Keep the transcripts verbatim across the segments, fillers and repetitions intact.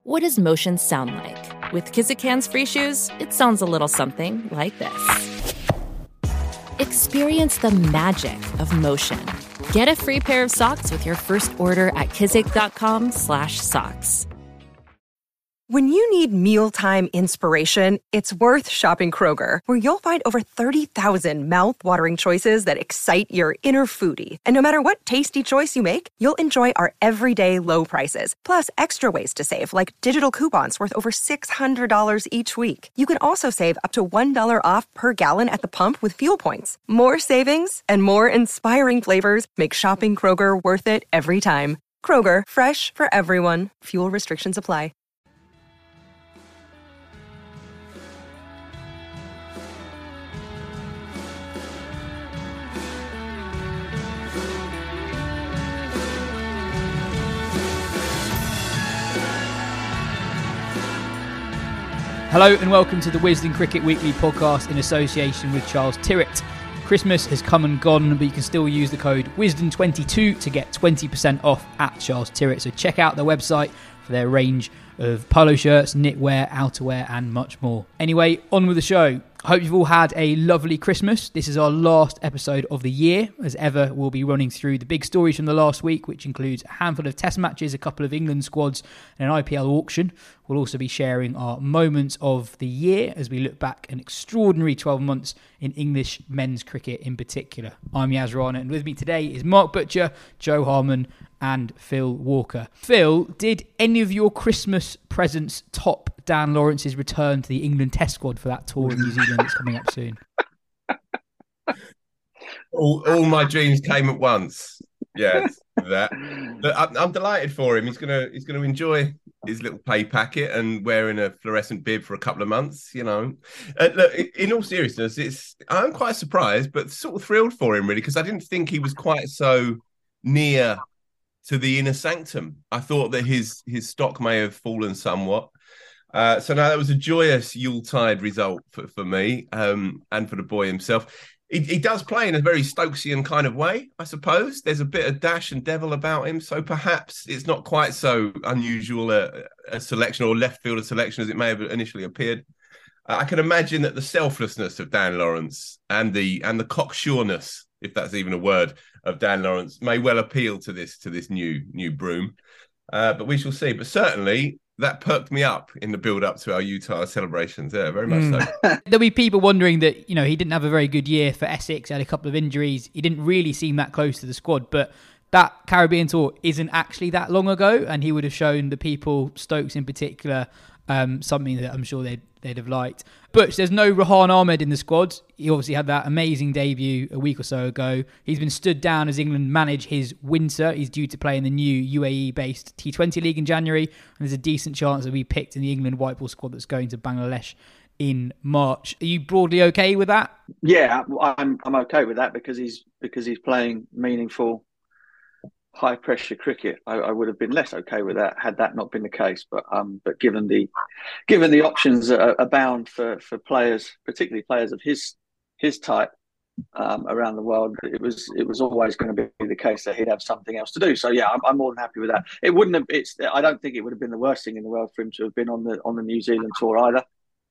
What does motion sound like? With Kizikans free shoes, it sounds a little something like this. Experience the magic of motion. Get a free pair of socks with your first order at kizik.com slash socks. When you need mealtime inspiration, it's worth shopping Kroger, where you'll find over thirty thousand mouth-watering choices that excite your inner foodie. And no matter what tasty choice you make, you'll enjoy our everyday low prices, plus extra ways to save, like digital coupons worth over six hundred dollars each week. You can also save up to one dollar off per gallon at the pump with fuel points. More savings and more inspiring flavors make shopping Kroger worth it every time. Kroger, fresh for everyone. Fuel restrictions apply. Hello and welcome to the Wisden Cricket Weekly podcast in association with Charles Tyrwhitt. Christmas has come and gone, but you can still use the code Wisden twenty-two to get twenty percent off at Charles Tyrwhitt. So check out their website for their range of polo shirts, knitwear, outerwear and much more. Anyway, on with the show. I hope you've all had a lovely Christmas. This is our last episode of the year. As ever, we'll be running through the big stories from the last week, which includes a handful of test matches, a couple of England squads and an I P L auction. We'll also be sharing our moments of the year as we look back an extraordinary twelve months in English men's cricket in particular. I'm Yaz Rana, and with me today is Mark Butcher, Joe Harman and Phil Walker. Phil, did any of your Christmas presents top Dan Lawrence's return to the England Test squad for that tour in New Zealand that's coming up soon? all, all my dreams came at once. Yes, that. But I'm, I'm delighted for him. He's gonna he's gonna enjoy his little pay packet and wearing a fluorescent bib for a couple of months. You know, uh, look, in all seriousness, it's I'm quite surprised, but sort of thrilled for him really, because I didn't think he was quite so near to the inner sanctum. I thought that his his stock may have fallen somewhat. Uh, so now that was a joyous Yuletide result for, for me um, and for the boy himself. He, he does play in a very Stokesian kind of way, I suppose. There's a bit of dash and devil about him, so perhaps it's not quite so unusual a, a selection or left fielder selection as it may have initially appeared. Uh, I can imagine that the selflessness of Dan Lawrence and the and the cocksureness, if that's even a word, of Dan Lawrence may well appeal to this to this new new broom. Uh, but we shall see. But certainly that perked me up in the build-up to our Utah celebrations. Yeah, very much mm. so. There'll be people wondering that, you know, he didn't have a very good year for Essex, had a couple of injuries. He didn't really seem that close to the squad, but that Caribbean tour isn't actually that long ago, and he would have shown the people, Stokes in particular, um, something that I'm sure they'd, they'd have liked. Butch, there's no Rehan Ahmed in the squad. He obviously had that amazing debut a week or so ago. He's been stood down as England manage his winter. He's due to play in the new U A E-based T twenty League in January, and there's a decent chance that we picked in the England white ball squad that's going to Bangladesh in March. Are you broadly okay with that? Yeah, I'm I'm okay with that because he's because he's playing meaningful high pressure cricket. I, I would have been less okay with that had that not been the case. But um, but given the given the options are abound for, for players, particularly players of his his type um, around the world, it was it was always going to be the case that he'd have something else to do. So yeah, I'm, I'm more than happy with that. It wouldn't have. It's I don't think it would have been the worst thing in the world for him to have been on the on the New Zealand tour either.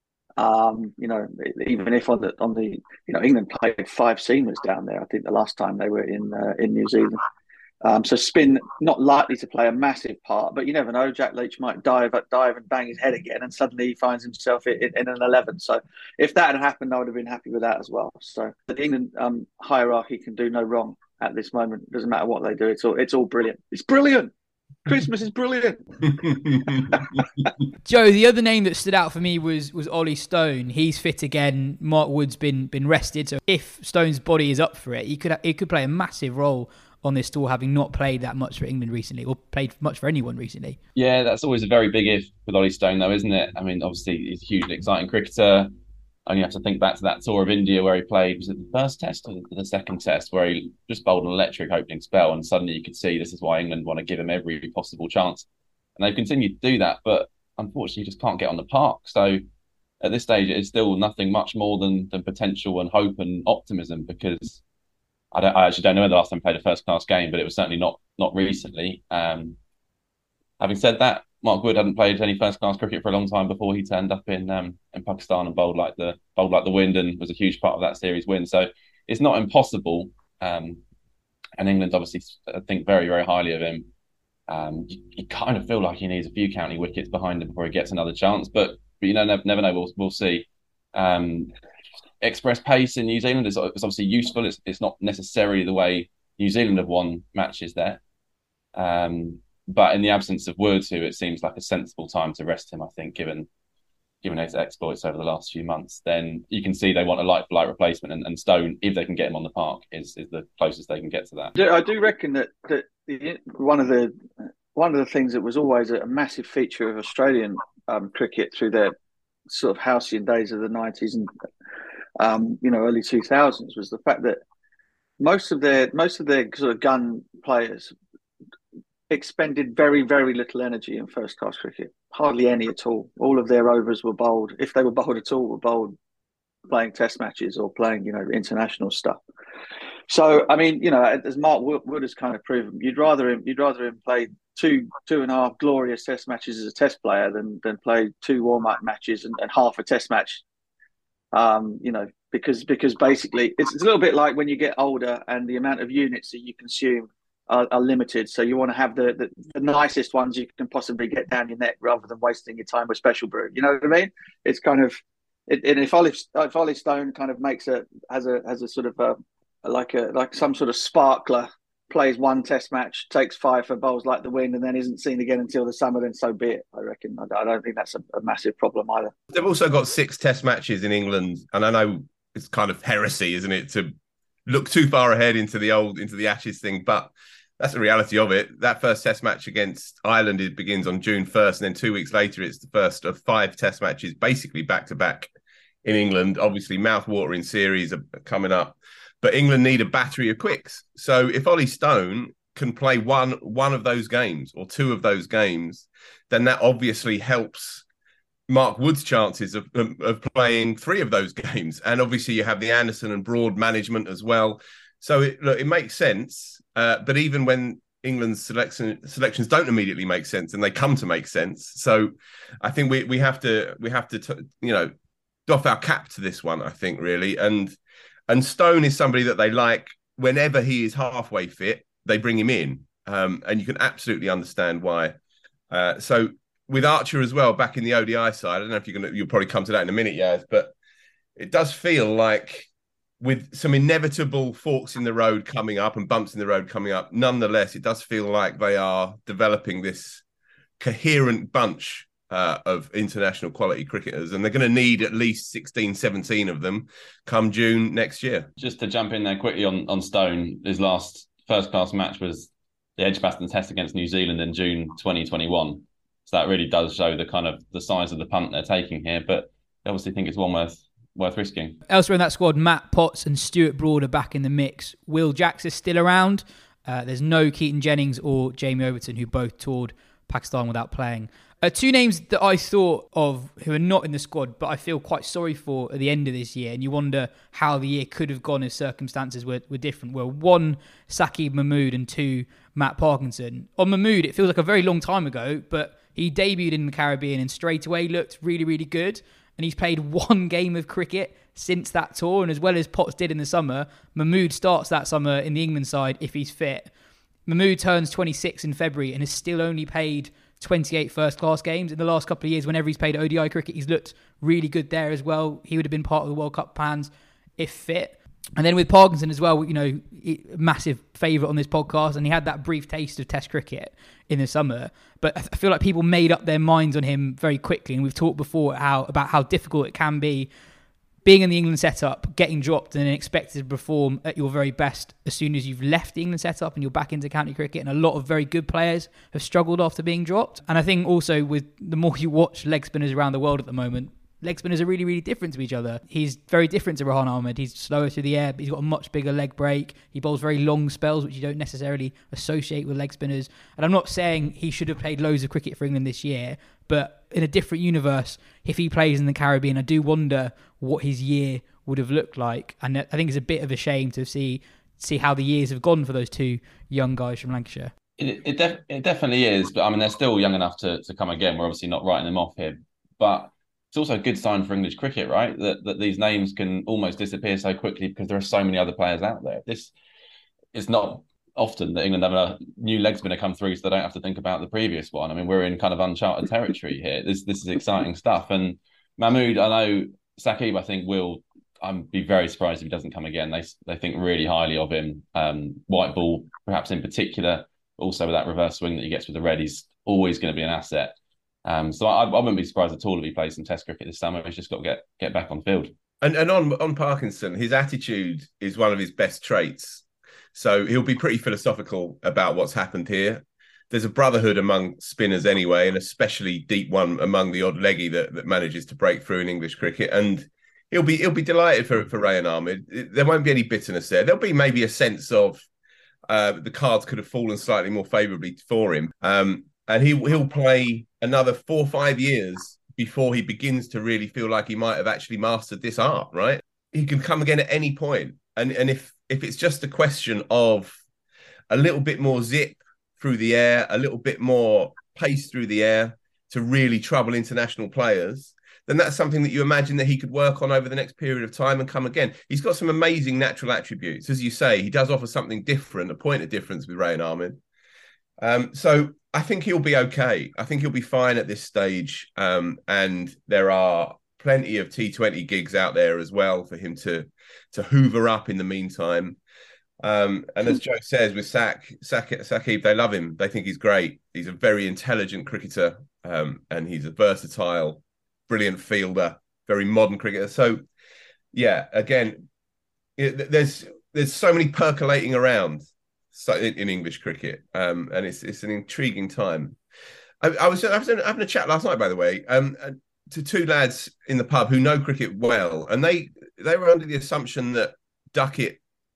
Um, you know, even if on the on the you know England played five seamers down there. I think the last time they were in uh, in New Zealand. Um, so spin not likely to play a massive part, but you never know. Jack Leach might dive dive and bang his head again, and suddenly he finds himself in, in an eleven. So if that had happened, I would have been happy with that as well. So the England um, hierarchy can do no wrong at this moment. It doesn't matter what they do. It's all it's all brilliant. It's brilliant. Christmas is brilliant. Joe, the other name that stood out for me was was Ollie Stone. He's fit again. Mark Wood's been been rested, so if Stone's body is up for it, he could he could play a massive role on this tour, having not played that much for England recently, or played much for anyone recently. Yeah, that's always a very big if with Ollie Stone, though, isn't it? I mean, obviously, he's a hugely exciting cricketer. Only have to think back to that tour of India where he played, was it the first test or the second test, where he just bowled an electric opening spell, and suddenly you could see this is why England want to give him every possible chance. And they've continued to do that, but unfortunately just can't get on the park. So at this stage, it is still nothing much more than, than potential and hope and optimism, because I, don't, I actually don't know when the last time he played a first-class game, but it was certainly not not recently. Um, having said that, Mark Wood hadn't played any first class cricket for a long time before he turned up in um, in Pakistan and bowled like the bowled like the wind and was a huge part of that series win. So it's not impossible. Um, and England obviously think very very highly of him. Um, you, you kind of feel like he needs a few county wickets behind him before he gets another chance. But but you know never, never know. We'll we'll see. Um, express pace in New Zealand is, is obviously useful. It's it's not necessarily the way New Zealand have won matches there. Um, but in the absence of Woods, who it seems like a sensible time to rest him, I think, given given his exploits over the last few months, then you can see they want a like for like replacement, and, and Stone, if they can get him on the park, is is the closest they can get to that. I do reckon that that the, one of the one of the things that was always a massive feature of Australian um, cricket through their sort of halcyon days of the nineties and um, you know early two thousands was the fact that most of their most of their sort of gun players expended very, very little energy in first class cricket. Hardly any at all. All of their overs were bowled, if they were bowled at all, were bowled playing test matches or playing, you know, international stuff. So, I mean, you know, as Mark Wood has kind of proven, you'd rather him, you'd rather him play two, two and a half glorious test matches as a test player than than play two warm-up matches and, and half a test match. Um, you know, because because basically it's, it's a little bit like when you get older and the amount of units that you consume Are, are limited, so you want to have the, the the nicest ones you can possibly get down your neck rather than wasting your time with special brew. You know what I mean? It's kind of, it, and if Ollie if Ollie Stone kind of makes a has a has a sort of a like a like some sort of sparkler, plays one test match, takes five for bowls like the wind, and then isn't seen again until the summer, then so be it. I reckon. I, I don't think that's a, a massive problem either. They've also got six test matches in England, and I know it's kind of heresy, isn't it, to look too far ahead into the old into the Ashes thing, but that's the reality of it. That first test match against Ireland, it begins on June first, and then two weeks later, it's the first of five test matches, basically back-to-back in England. Obviously, mouth-watering series are coming up, but England need a battery of quicks. So if Ollie Stone can play one, one of those games or two of those games, then that obviously helps Mark Wood's chances of, of, of playing three of those games. And obviously, you have the Anderson and Broad management as well. So it, look, it makes sense. Uh, but even when England's selection selections don't immediately make sense, and they come to make sense, so I think we we have to we have to t- you know doff our cap to this one. I think really, and and Stone is somebody that they like. Whenever he is halfway fit, they bring him in, um, and you can absolutely understand why. Uh, so with Archer as well, back in the O D I side, I don't know if you're gonna you'll probably come to that in a minute, Yaz, but it does feel like, with some inevitable forks in the road coming up and bumps in the road coming up, nonetheless, it does feel like they are developing this coherent bunch uh, of international quality cricketers, and they're going to need at least sixteen, seventeen of them come June next year. Just to jump in there quickly on, on Stone, his last first-class match was the Edgbaston Test against New Zealand in June twenty twenty-one. So that really does show the kind of the size of the punt they're taking here, but I obviously think it's one worth worth risking. Elsewhere in that squad, Matt Potts and Stuart Broad are back in the mix. Will Jacks is still around. Uh, there's no Keaton Jennings or Jamie Overton, who both toured Pakistan without playing. Uh, two names that I thought of who are not in the squad, but I feel quite sorry for at the end of this year, and you wonder how the year could have gone if circumstances were, were different, were one, Saqib Mahmood, and two, Matt Parkinson. On Mahmood, it feels like a very long time ago, but he debuted in the Caribbean and straight away looked really, really good. And he's played one game of cricket since that tour. And as well as Potts did in the summer, Mahmood starts that summer in the England side if he's fit. Mahmood turns twenty-six in February and has still only played twenty-eight first-class games. In the last couple of years, whenever he's played O D I cricket, he's looked really good there as well. He would have been part of the World Cup plans if fit. And then with Parkinson as well, you know, massive favourite on this podcast, and he had that brief taste of Test cricket in the summer. But I feel like people made up their minds on him very quickly, and we've talked before how about how difficult it can be being in the England setup, getting dropped and expected to perform at your very best as soon as you've left the England setup and you're back into county cricket. And a lot of very good players have struggled after being dropped. And I think also with the more you watch leg spinners around the world at the moment, leg spinners are really, really different to each other. He's very different to Rehan Ahmed. He's slower through the air, but he's got a much bigger leg break. He bowls very long spells, which you don't necessarily associate with leg spinners. And I'm not saying he should have played loads of cricket for England this year, but in a different universe, if he plays in the Caribbean, I do wonder what his year would have looked like. And I think it's a bit of a shame to see see how the years have gone for those two young guys from Lancashire. It it, def- it definitely is, but I mean they're still young enough to to come again. We're obviously not writing them off here, but it's also a good sign for English cricket, right? That that these names can almost disappear so quickly because there are so many other players out there. This is not often that England have a new leg spinner come through, so they don't have to think about the previous one. I mean, we're in kind of uncharted territory here. This this is exciting stuff. And Mahmood, I know Saqib, I think will. I'd be very surprised if he doesn't come again. They they think really highly of him. Um, white ball, perhaps in particular. Also, with that reverse swing that he gets with the red, he's always going to be an asset. Um, so I, I wouldn't be surprised at all if he plays some Test cricket this summer. He's just got to get get back on the field. And and on on Parkinson, his attitude is one of his best traits. So he'll be pretty philosophical about what's happened here. There's a brotherhood among spinners anyway, and especially deep one among the odd leggy that, that manages to break through in English cricket. And he'll be he'll be delighted for for Rehan Ahmed. There won't be any bitterness there. There'll be maybe a sense of uh, the cards could have fallen slightly more favourably for him. Um, and he he'll play another four or five years before he begins to really feel like he might have actually mastered this art. Right? He can come again at any point. And and if if it's just a question of a little bit more zip through the air, a little bit more pace through the air to really trouble international players, then that's something that you imagine that he could work on over the next period of time and come again. He's got some amazing natural attributes. As you say, he does offer something different, a point of difference with Rehan Ahmed. Um, so I think he'll be okay. I think he'll be fine at this stage. Um, and there are plenty of T twenty gigs out there as well for him to, to hoover up in the meantime. Um, and as Joe says, with Sak, Sak, Saqib, they love him. They think he's great. He's a very intelligent cricketer, um, and he's a versatile, brilliant fielder, very modern cricketer. So, yeah, again, it, there's there's so many percolating around so, in, in English cricket, um, and it's it's an intriguing time. I, I was I was having a chat last night, by the way, um, to two lads in the pub who know cricket well, and they they were under the assumption that Duckett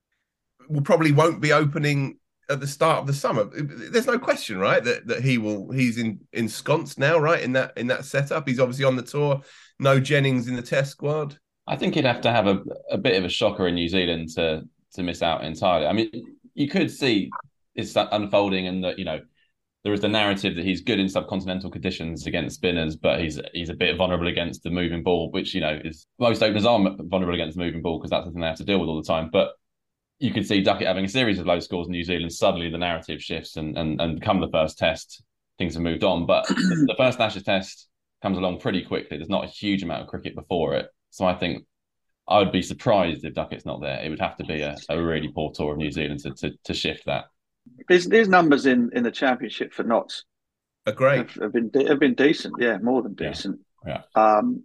will probably won't be opening at the start of the summer. There's no question, right, that that he will. He's in ensconced now, right, in that in that setup. He's obviously on the tour. No Jennings in the Test squad. I think he'd have to have a, a bit of a shocker in New Zealand to to miss out entirely. I mean, you could see it's unfolding, and that you know there is the narrative that he's good in subcontinental conditions against spinners, but he's he's a bit vulnerable against the moving ball, which you know is most openers are vulnerable against the moving ball because that's something they have to deal with all the time, but. You could see Duckett having a series of low scores in New Zealand. Suddenly, the narrative shifts, and and and come the first test, things have moved on. But the first Ashes test comes along pretty quickly. There's not a huge amount of cricket before it, so I think I would be surprised if Duckett's not there. It would have to be a, a really poor tour of New Zealand to to, to shift that. There's there's numbers in, in the championship for Notts. Are great. Have, have been have been decent, yeah, more than decent. Yeah. yeah. Um.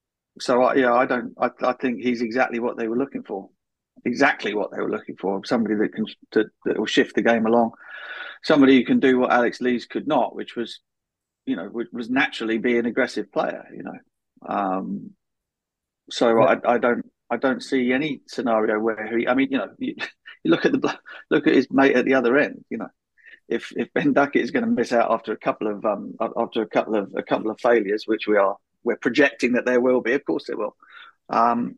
So I, yeah, I don't. I I think he's exactly what they were looking for. Exactly what they were looking for. Somebody that can to, that will shift the game along. Somebody who can do what Alex Lees could not, which was, you know, was naturally be an aggressive player. You know, um, so yeah. I, I don't I don't see any scenario where he. I mean, you know, you, you look at the look at his mate at the other end. You know, if if Ben Duckett is going to miss out after a couple of um after a couple of a couple of failures, which we are we're projecting that there will be. Of course, there will. Um,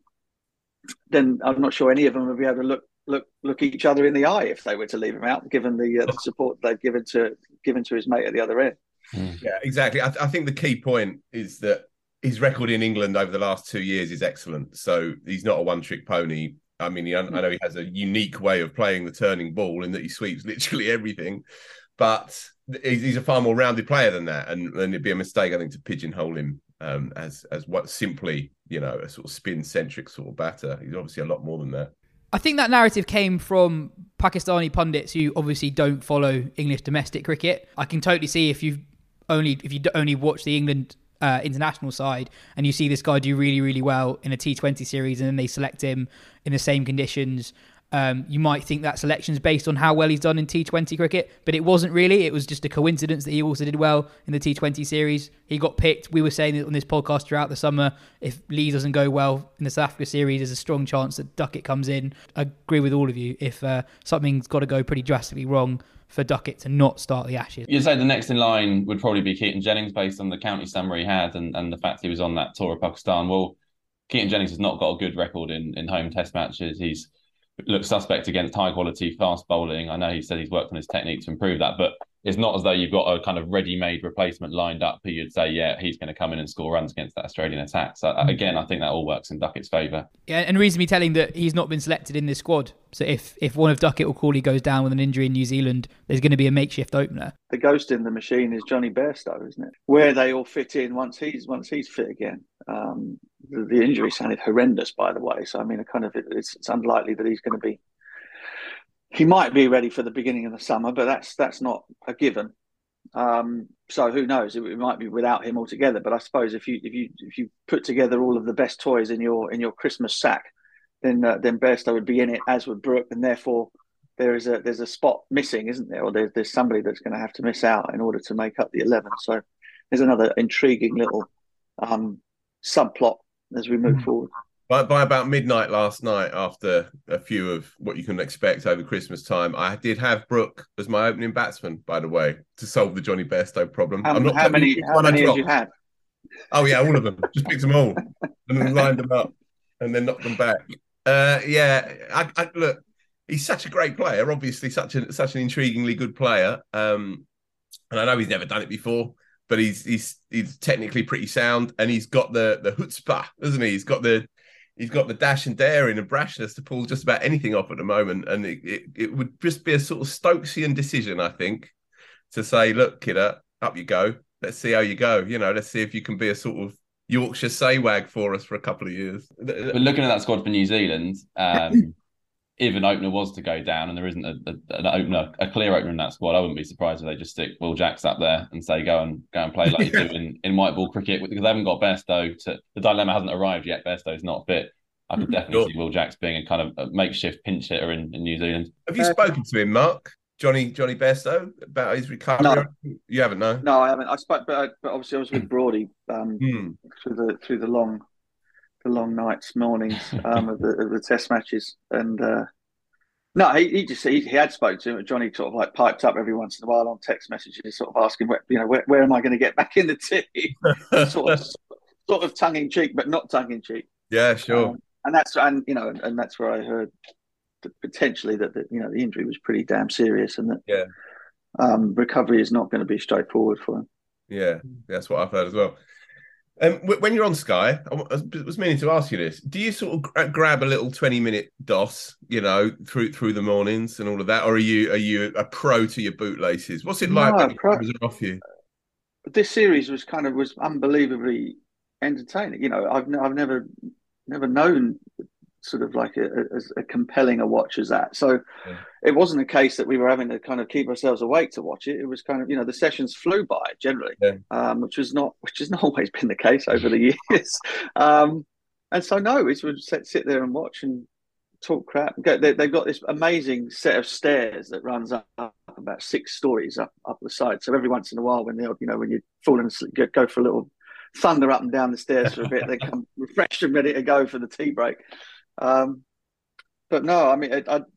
then I'm not sure any of them will be able to look look look each other in the eye if they were to leave him out, given the, uh, the support they've given to given to his mate at the other end. Yeah, exactly. I, I think the key point is that his record in England over the last two years is excellent. So he's not a one-trick pony. I mean, he, I know he has a unique way of playing the turning ball in that he sweeps literally everything, but he's, he's a far more rounded player than that. And, and it'd be a mistake, I think, to pigeonhole him um, as as what simply. You know, a sort of spin-centric sort of batter. He's obviously a lot more than that. I think that narrative came from Pakistani pundits who obviously don't follow English domestic cricket. I can totally see if you only if you only watch the England uh, international side and you see this guy do really, really well in a T twenty series and then they select him in the same conditions. Um, you might think that selection's based on how well he's done in T twenty cricket, but it wasn't really. It was just a coincidence that he also did well in the T twenty series. He got picked. We were saying on this podcast throughout the summer, if Lee doesn't go well in the South Africa series, there's a strong chance that Duckett comes in. I agree with all of you. If uh, something's got to go pretty drastically wrong for Duckett to not start the Ashes. You'd say the next in line would probably be Keaton Jennings based on the county summary he had and, and the fact he was on that tour of Pakistan. Well, Keaton Jennings has not got a good record in, in home test matches. He's looked suspect against high quality fast bowling. I know he said he's worked on his technique to improve that, but it's not as though you've got a kind of ready-made replacement lined up who you'd say, yeah, he's going to come in and score runs against that Australian attack. So again, I think that all works in Duckett's favour. Yeah, and reason me telling that he's not been selected in this squad. So if, if one of Duckett or Cawley goes down with an injury in New Zealand, there's going to be a makeshift opener. The ghost in the machine is Johnny Bairstow, isn't it? Where they all fit in once he's once he's fit again. Um, the, the injury sounded horrendous, by the way. So I mean, it kind of it's, it's unlikely that he's going to be. He might be ready for the beginning of the summer, but that's that's not a given. Um, so who knows? It, it might be without him altogether. But I suppose if you if you if you put together all of the best toys in your in your Christmas sack, then uh, then Bairstow would be in it, as would Brook, and therefore there is a there's a spot missing, isn't there? Or there's there's somebody that's going to have to miss out in order to make up the eleven. So there's another intriguing little um, subplot as we move mm. forward. By, by about midnight last night, after a few of what you can expect over Christmas time, I did have Brook as my opening batsman, by the way, to solve the Johnny Bairstow problem. How, I'm not how many, how many have you had? Oh, yeah, all of them. Just picked them all and then lined them up and then knocked them back. Uh, yeah, I, I, look, he's such a great player, obviously such, a, such an intriguingly good player. Um, and I know he's never done it before, but he's he's he's technically pretty sound, and he's got the, the chutzpah, doesn't he? He's got the... He's got the dash and daring and brashness to pull just about anything off at the moment. And it, it, it would just be a sort of Stokesian decision, I think, to say, look, kidder, up you go. Let's see how you go. You know, let's see if you can be a sort of Yorkshire saywag for us for a couple of years. But looking at that squad for New Zealand, um, if an opener was to go down and there isn't a, a, an opener, a clear opener in that squad, I wouldn't be surprised if they just stick Will Jacks up there and say, go and go and play like you do in, in white ball cricket, because they haven't got Bairstow. To, the dilemma hasn't arrived yet. Bairstow's not fit. I could definitely sure. see Will Jacks being a kind of a makeshift pinch hitter in, in New Zealand. Have you spoken to him, Mark? Johnny Johnny Bairstow, about his recovery? No. You haven't, no? No, I haven't. I spoke, but, but obviously I was with Brody um, mm. through the through the long the long nights, mornings um, of, the, of the Test matches, and uh, no, he, he just he, he had spoken to him. Johnny sort of like piped up every once in a while on text messages, sort of asking, where, you know, where, where am I going to get back in the team? sort of sort of tongue in cheek, but not tongue in cheek. Yeah, sure. Um, and that's and you know, and that's where I heard that potentially that the, you know the injury was pretty damn serious, and that yeah, um, recovery is not going to be straightforward for him. Yeah, that's what I've heard as well. Um, when you're on Sky, I was meaning to ask you this: do you sort of grab a little twenty-minute DOS, you know, through through the mornings and all of that, or are you are you a pro to your bootlaces? What's it like no, when pro- it off you? This series was kind of was unbelievably entertaining. You know, I've I've never never known sort of like a, a, a compelling a watch as that. So yeah. It wasn't a case that we were having to kind of keep ourselves awake to watch it. It was kind of, you know, the sessions flew by generally, yeah. um, which was not, which has not always been the case over the years. Um, and so no, it would sit, sit there and watch and talk crap. They, they've got this amazing set of stairs that runs up, up about six stories up up the side. So every once in a while, when they, you know, when you're falling asleep, go for a little thunder up and down the stairs for a bit, they come refreshed and ready to go for the tea break. Um, but no, I mean, I, I,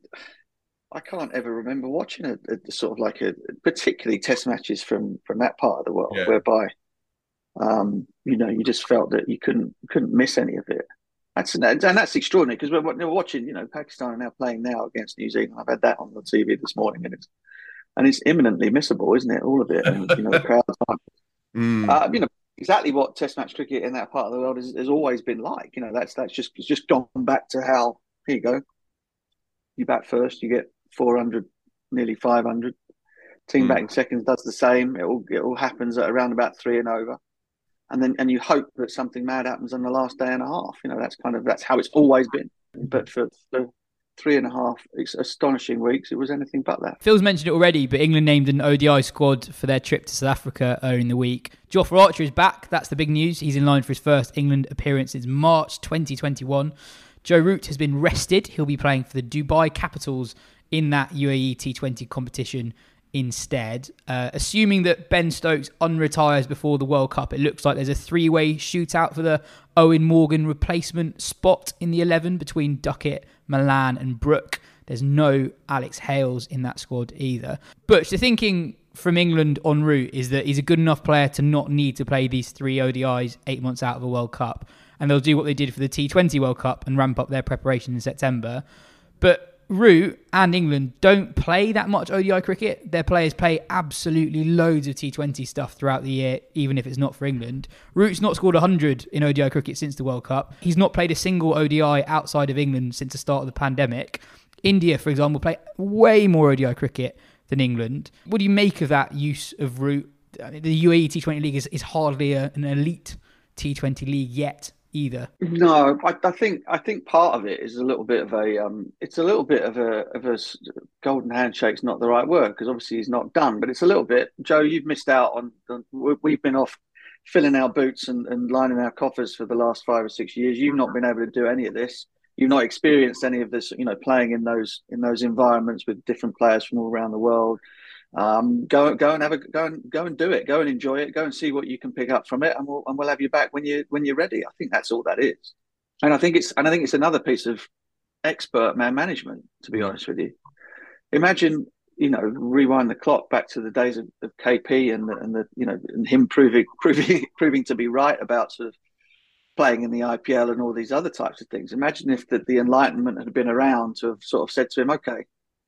I can't ever remember watching a, a sort of like a particularly Test matches from from that part of the world, yeah. whereby, um, you know, you just felt that you couldn't couldn't miss any of it. That's and that's extraordinary because we're, we're watching, you know, Pakistan are now playing now against New Zealand. I've had that on the T V this morning, and it's and it's imminently missable, isn't it? All of it, and you know, the crowds aren't. Mm. Uh, you know. Exactly what Test match cricket in that part of the world has, has always been like. You know, that's that's just it's just gone back to how, here you go. You bat first, you get four hundred, nearly five hundred. Team mm. batting seconds does the same. It all it all happens at around about three and over, and then and you hope that something mad happens on the last day and a half. You know, that's kind of that's how it's always been. But for, for three and a half astonishing weeks, it was anything but that. Phil's mentioned it already, but England named an O D I squad for their trip to South Africa earlier in the week. Jofra Archer is back. That's the big news. He's in line for his first England appearance since March twenty twenty-one. Joe Root has been rested. He'll be playing for the Dubai Capitals in that U A E T twenty competition instead. Uh, assuming that Ben Stokes unretires before the World Cup, it looks like there's a three-way shootout for the Owen Morgan replacement spot in the eleven between Duckett, Malan and Brook. There's no Alex Hales in that squad either. But the thinking from England en route is that he's a good enough player to not need to play these three O D Is eight months out of a World Cup. And they'll do what they did for the T twenty World Cup and ramp up their preparation in September. But Root and England don't play that much O D I cricket. Their players play absolutely loads of T twenty stuff throughout the year, even if it's not for England. Root's not scored one hundred in O D I cricket since the World Cup. He's not played a single O D I outside of England since the start of the pandemic. India, for example, play way more O D I cricket than England. What do you make of that use of Root? I mean, the U A E T twenty League is, is hardly a, an elite T twenty league yet either. No, I, I think I think part of it is a little bit of a um, it's a little bit of a of a golden handshake's not the right word, because obviously he's not done, but it's a little bit. Joe, you've missed out on. on we've been off filling our boots and, and lining our coffers for the last five or six years. You've not been able to do any of this. You've not experienced any of this. You know, playing in those in those environments with different players from all around the world. Um, go go and have a go and go and do it. Go and enjoy it. Go and see what you can pick up from it, and we'll and we'll have you back when you when you're ready. I think that's all that is, and I think it's and I think it's another piece of expert man management. To be honest with you, imagine you know rewind the clock back to the days of, of K P and the, and the you know and him proving proving proving to be right about sort of playing in the I P L and all these other types of things. Imagine if the, the Enlightenment had been around to have sort of said to him, okay.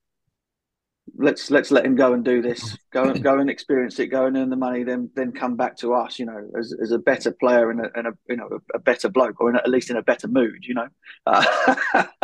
Let's let's let him go and do this. Go and go and experience it. Go and earn the money. Then then come back to us. You know, as as a better player and a, and a you know a, a better bloke, or in a, at least in a better mood. You know, uh,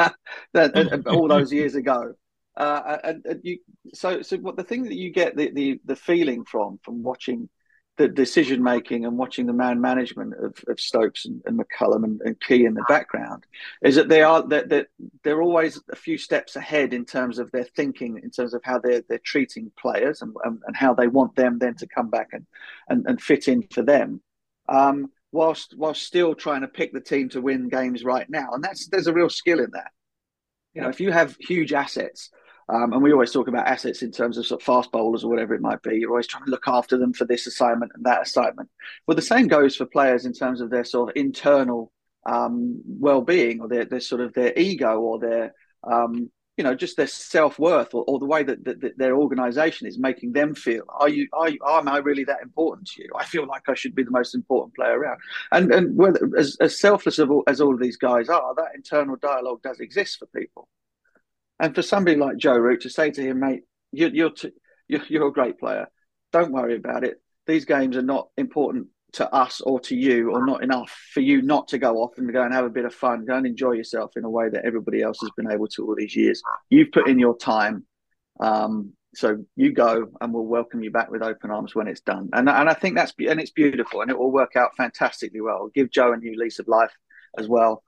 that, all those years ago. Uh, and, and you so so what the thing that you get the the, the feeling from from watching the decision making and watching the man management of, of Stokes and, and McCullum and, and Key in the background is that they are that they're, they're always a few steps ahead in terms of their thinking, in terms of how they're they're treating players and and, and how they want them then to come back and and, and fit in for them, um, whilst whilst still trying to pick the team to win games right now. And that's there's a real skill in that. You know, if you have huge assets. Um, and we always talk about assets in terms of sort of fast bowlers or whatever it might be. You're always trying to look after them for this assignment and that assignment. Well, the same goes for players in terms of their sort of internal um, well-being, or their, their sort of their ego, or their, um, you know, just their self-worth, or, or the way that, that, that their organisation is making them feel. Are you, are you, am I really that important to you? I feel like I should be the most important player around. And and whether, as, as selfless of all, as all of these guys are, that internal dialogue does exist for people. And for somebody like Joe Root to say to him, mate, you're, you're, t- you're, you're a great player. Don't worry about it. These games are not important to us or to you, or not enough for you not to go off and go and have a bit of fun, go and enjoy yourself in a way that everybody else has been able to all these years. You've put in your time. Um, so you go, and we'll welcome you back with open arms when it's done. And, and I think that's, and it's beautiful, and it will work out fantastically well. Give Joe a new lease of life as well.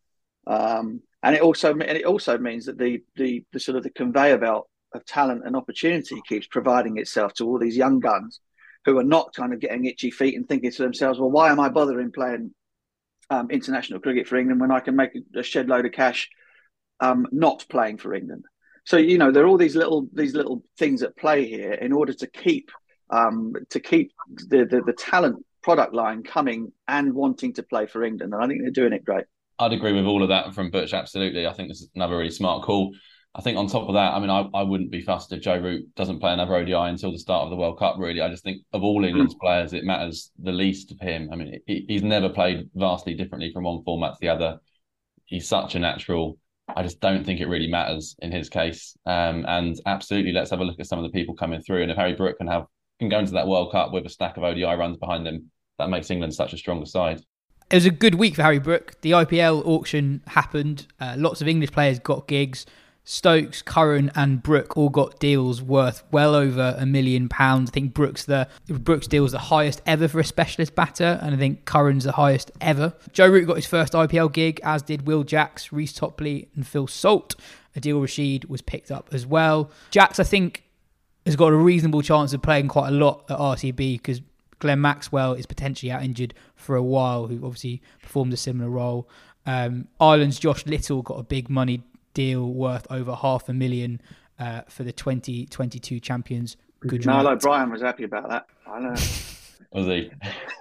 Um, And it also and it also means that the, the the sort of the conveyor belt of talent and opportunity keeps providing itself to all these young guns who are not kind of getting itchy feet and thinking to themselves, well, why am I bothering playing um, international cricket for England when I can make a shed load of cash um, not playing for England? So, you know, there are all these little these little things at play here in order to keep um, to keep the, the the talent product line coming and wanting to play for England. And I think they're doing it great. I'd agree with all of that from Butch, absolutely. I think this is another really smart call. I think on top of that, I mean, I, I wouldn't be fussed if Joe Root doesn't play another O D I until the start of the World Cup, really. I just think of all England's mm. players, it matters the least of him. I mean, he, he's never played vastly differently from one format to the other. He's such a natural. I just don't think it really matters in his case. Um, and absolutely, let's have a look at some of the people coming through. And if Harry Brook can have can go into that World Cup with a stack of O D I runs behind him, that makes England such a stronger side. It was a good week for Harry Brook. The I P L auction happened. Uh, lots of English players got gigs. Stokes, Curran and Brook all got deals worth well over a million pounds. I think Brook's the Brook's deal was the highest ever for a specialist batter, and I think Curran's the highest ever. Joe Root got his first I P L gig, as did Will Jacks, Reece Topley and Phil Salt. Adil Rashid was picked up as well. Jacks, I think, has got a reasonable chance of playing quite a lot at R C B because Glenn Maxwell is potentially out injured for a while, who obviously performed a similar role. Um, Ireland's Josh Little got a big money deal worth over half a million uh, for the twenty twenty-two champions. Good no, like Brian was happy about that. I know. Was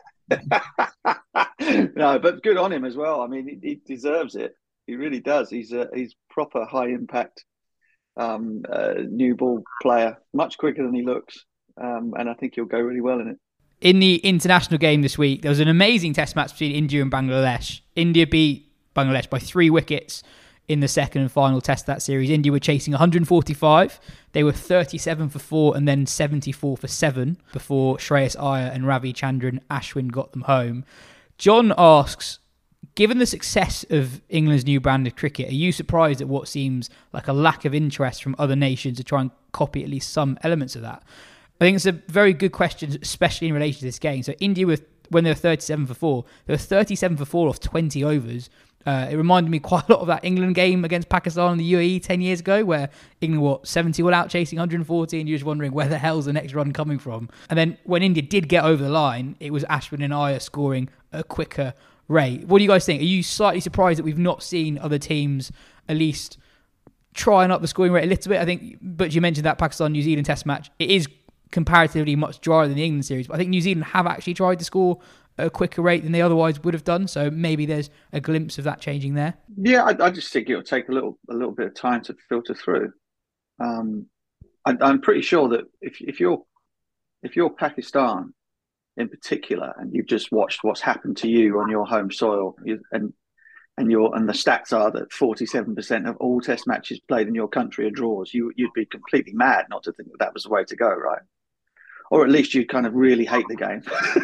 he? No, but good on him as well. I mean, he, he deserves it. He really does. He's a he's proper high impact um, uh, new ball player, much quicker than he looks, um, and I think he'll go really well in it. In the international game this week, there was an amazing test match between India and Bangladesh. India beat Bangladesh by three wickets in the second and final test of that series. India were chasing one hundred forty-five. They were thirty-seven for four and then seventy-four for seven before Shreyas Iyer and Ravi Chandran Ashwin got them home. John asks, given the success of England's new brand of cricket, are you surprised at what seems like a lack of interest from other nations to try and copy at least some elements of that? I think it's a very good question, especially in relation to this game. So India, were, when they were thirty-seven for four, they were thirty-seven for four off twenty overs. Uh, it reminded me quite a lot of that England game against Pakistan in the U A E ten years ago, where England were seventy all out chasing one hundred forty, and you're just wondering where the hell's the next run coming from. And then when India did get over the line, it was Ashwin and Iyer scoring a quicker rate. What do you guys think? Are you slightly surprised that we've not seen other teams at least trying up the scoring rate a little bit? I think, but you mentioned that Pakistan-New Zealand test match. It is comparatively much drier than the England series, but I think New Zealand have actually tried to score a quicker rate than they otherwise would have done. So maybe there's a glimpse of that changing there. Yeah, I, I just think it'll take a little a little bit of time to filter through. Um, I, I'm pretty sure that if if you're if you're Pakistan in particular, and you've just watched what's happened to you on your home soil, you, and and your and the stats are that forty-seven percent of all Test matches played in your country are draws, you you'd be completely mad not to think that that was the way to go, right? Or at least you'd kind of really hate the game.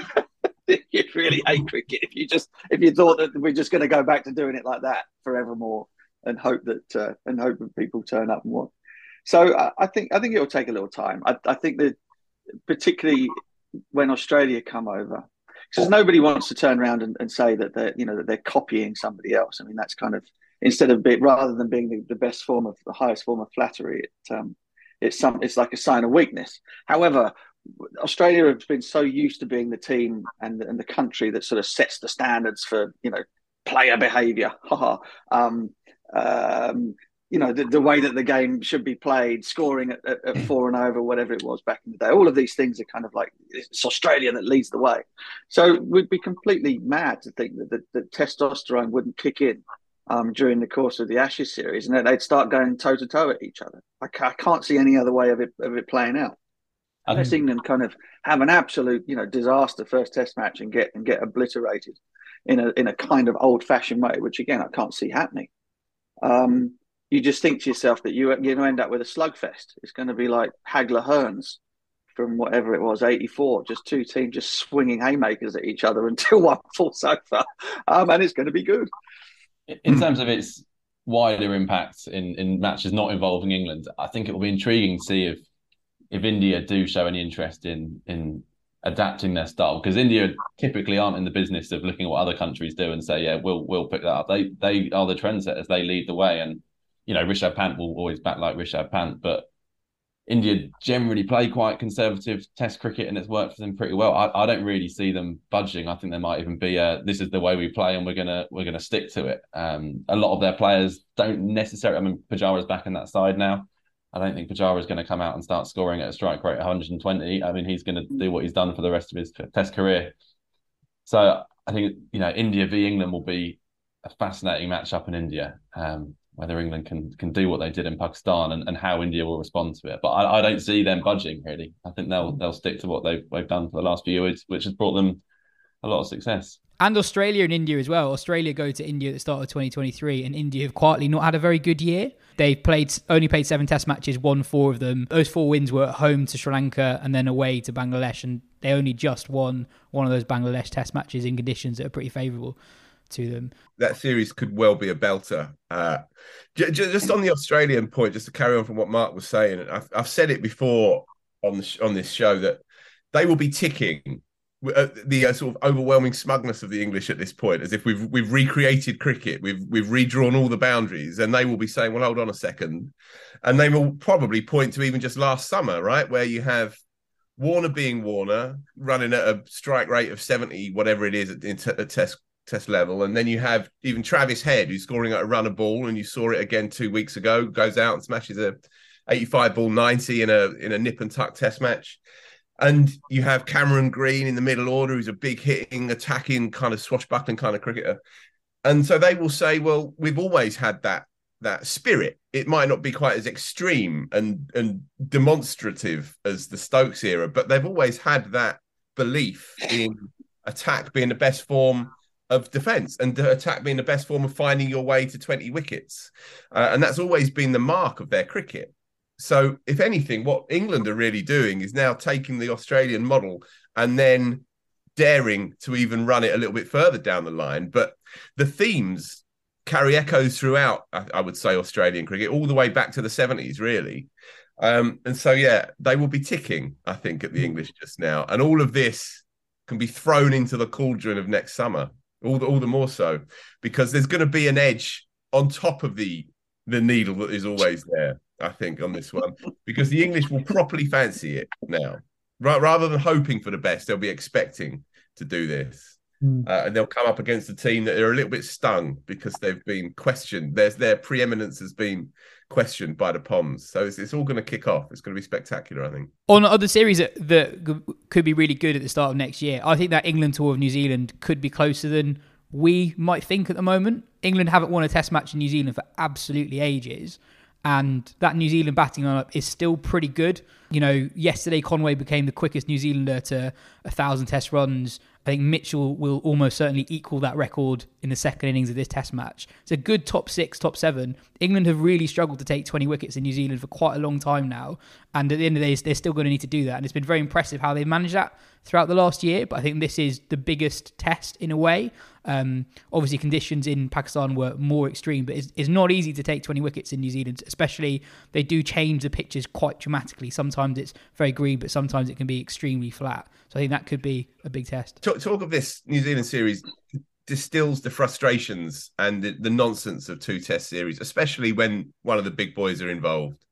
You'd really hate cricket if you just if you thought that we're just going to go back to doing it like that forevermore and hope that uh, and hope that people turn up and watch. So I, I think I think it'll take a little time. I, I think that particularly when Australia come over, because nobody wants to turn around and, and say that they're you know that they're copying somebody else. I mean, that's kind of instead of being, rather than being the, the best form of the highest form of flattery, it um it's some it's like a sign of weakness. However, Australia has been so used to being the team and, and the country that sort of sets the standards for, you know, player behaviour. um, um, you know, the, the way that the game should be played, scoring at, at, at four and over, whatever it was back in the day. All of these things are kind of like, it's Australia that leads the way. So we'd be completely mad to think that the, the testosterone wouldn't kick in um, during the course of the Ashes series and that they'd start going toe-to-toe at each other. I, ca- I can't see any other way of it, of it playing out. Unless think... England kind of have an absolute, you know, disaster first Test match and get and get obliterated in a in a kind of old-fashioned way, which again I can't see happening. Um, you just think to yourself that you, you're going to end up with a slugfest. It's going to be like Hagler Hearns from whatever it was, eighty-four, just two teams just swinging haymakers at each other until one falls over, um, and it's going to be good. In terms of its wider impact in, in matches not involving England, I think it will be intriguing to see if if India do show any interest in in adapting their style, because India typically aren't in the business of looking at what other countries do and say, yeah, we'll we'll pick that up. They they are the trendsetters. They lead the way, and you know Rishabh Pant will always back like Rishabh Pant, but India generally play quite conservative Test cricket, and it's worked for them pretty well. I, I don't really see them budging. I think there might even be a this is the way we play, and we're gonna we're gonna stick to it. Um, a lot of their players don't necessarily. I mean, Pujara's back in that side now. I don't think Pujara is going to come out and start scoring at a strike rate of one hundred twenty. I mean, he's going to do what he's done for the rest of his Test career. So I think, you know, India v England will be a fascinating matchup in India, um, whether England can can do what they did in Pakistan and, and how India will respond to it. But I, I don't see them budging, really. I think they'll they'll stick to what they've, they've done for the last few years, which has brought them a lot of success. And Australia and India as well. Australia go to India at the start of twenty twenty-three, and India have quietly not had a very good year. They've played only played seven Test matches, won four of them. Those four wins were at home to Sri Lanka and then away to Bangladesh, and they only just won one of those Bangladesh Test matches in conditions that are pretty favourable to them. That series could well be a belter. Uh, j- j- just on the Australian point, just to carry on from what Mark was saying, I've, I've said it before on the sh- on this show that they will be ticking uh, the uh, sort of overwhelming smugness of the English at this point, as if we've we've recreated cricket, we've we've redrawn all the boundaries, and they will be saying, "Well, hold on a second," and they will probably point to even just last summer, right, where you have Warner being Warner, running at a strike rate of seventy, whatever it is at, in t- at Test Test level, and then you have even Travis Head, who's scoring at a run of ball, and you saw it again two weeks ago, goes out and smashes a eighty-five ball ninety in a in a nip and tuck Test match. And you have Cameron Green in the middle order, who's a big hitting, attacking, kind of swashbuckling kind of cricketer. And so they will say, well, we've always had that that spirit. It might not be quite as extreme and, and demonstrative as the Stokes era, but they've always had that belief in attack being the best form of defence, and attack being the best form of finding your way to twenty wickets. Uh, and that's always been the mark of their cricket. So if anything, what England are really doing is now taking the Australian model and then daring to even run it a little bit further down the line. But the themes carry echoes throughout, I, I would say, Australian cricket, all the way back to the seventies, really. Um, and so, yeah, they will be ticking, I think, at the English just now. And all of this can be thrown into the cauldron of next summer, all the, all the more so, because there's going to be an edge on top of the the needle that is always there, I think, on this one, because the English will properly fancy it now. Right, rather than hoping for the best, they'll be expecting to do this. Mm. Uh, and they'll come up against a team that are a little bit stung because they've been questioned. There's their preeminence has been questioned by the Poms. So it's, it's all going to kick off. It's going to be spectacular, I think. On other series that, that could be really good at the start of next year, I think that England tour of New Zealand could be closer than we might think at the moment. England haven't won a test match in New Zealand for absolutely ages. And that New Zealand batting lineup is still pretty good. You know, yesterday Conway became the quickest New Zealander to a thousand test runs. I think Mitchell will almost certainly equal that record in the second innings of this test match. It's a good top six, top seven. England have really struggled to take twenty wickets in New Zealand for quite a long time now. And at the end of the day, they're still going to need to do that. And it's been very impressive how they've managed that throughout the last year. But I think this is the biggest test in a way. Um, obviously, conditions in Pakistan were more extreme, but it's, it's not easy to take twenty wickets in New Zealand, especially they do change the pitches quite dramatically. Sometimes it's very green, but sometimes it can be extremely flat. So I think that could be a big test. Talk, talk of this New Zealand series distills the frustrations and the, the nonsense of two test series, especially when one of the big boys are involved.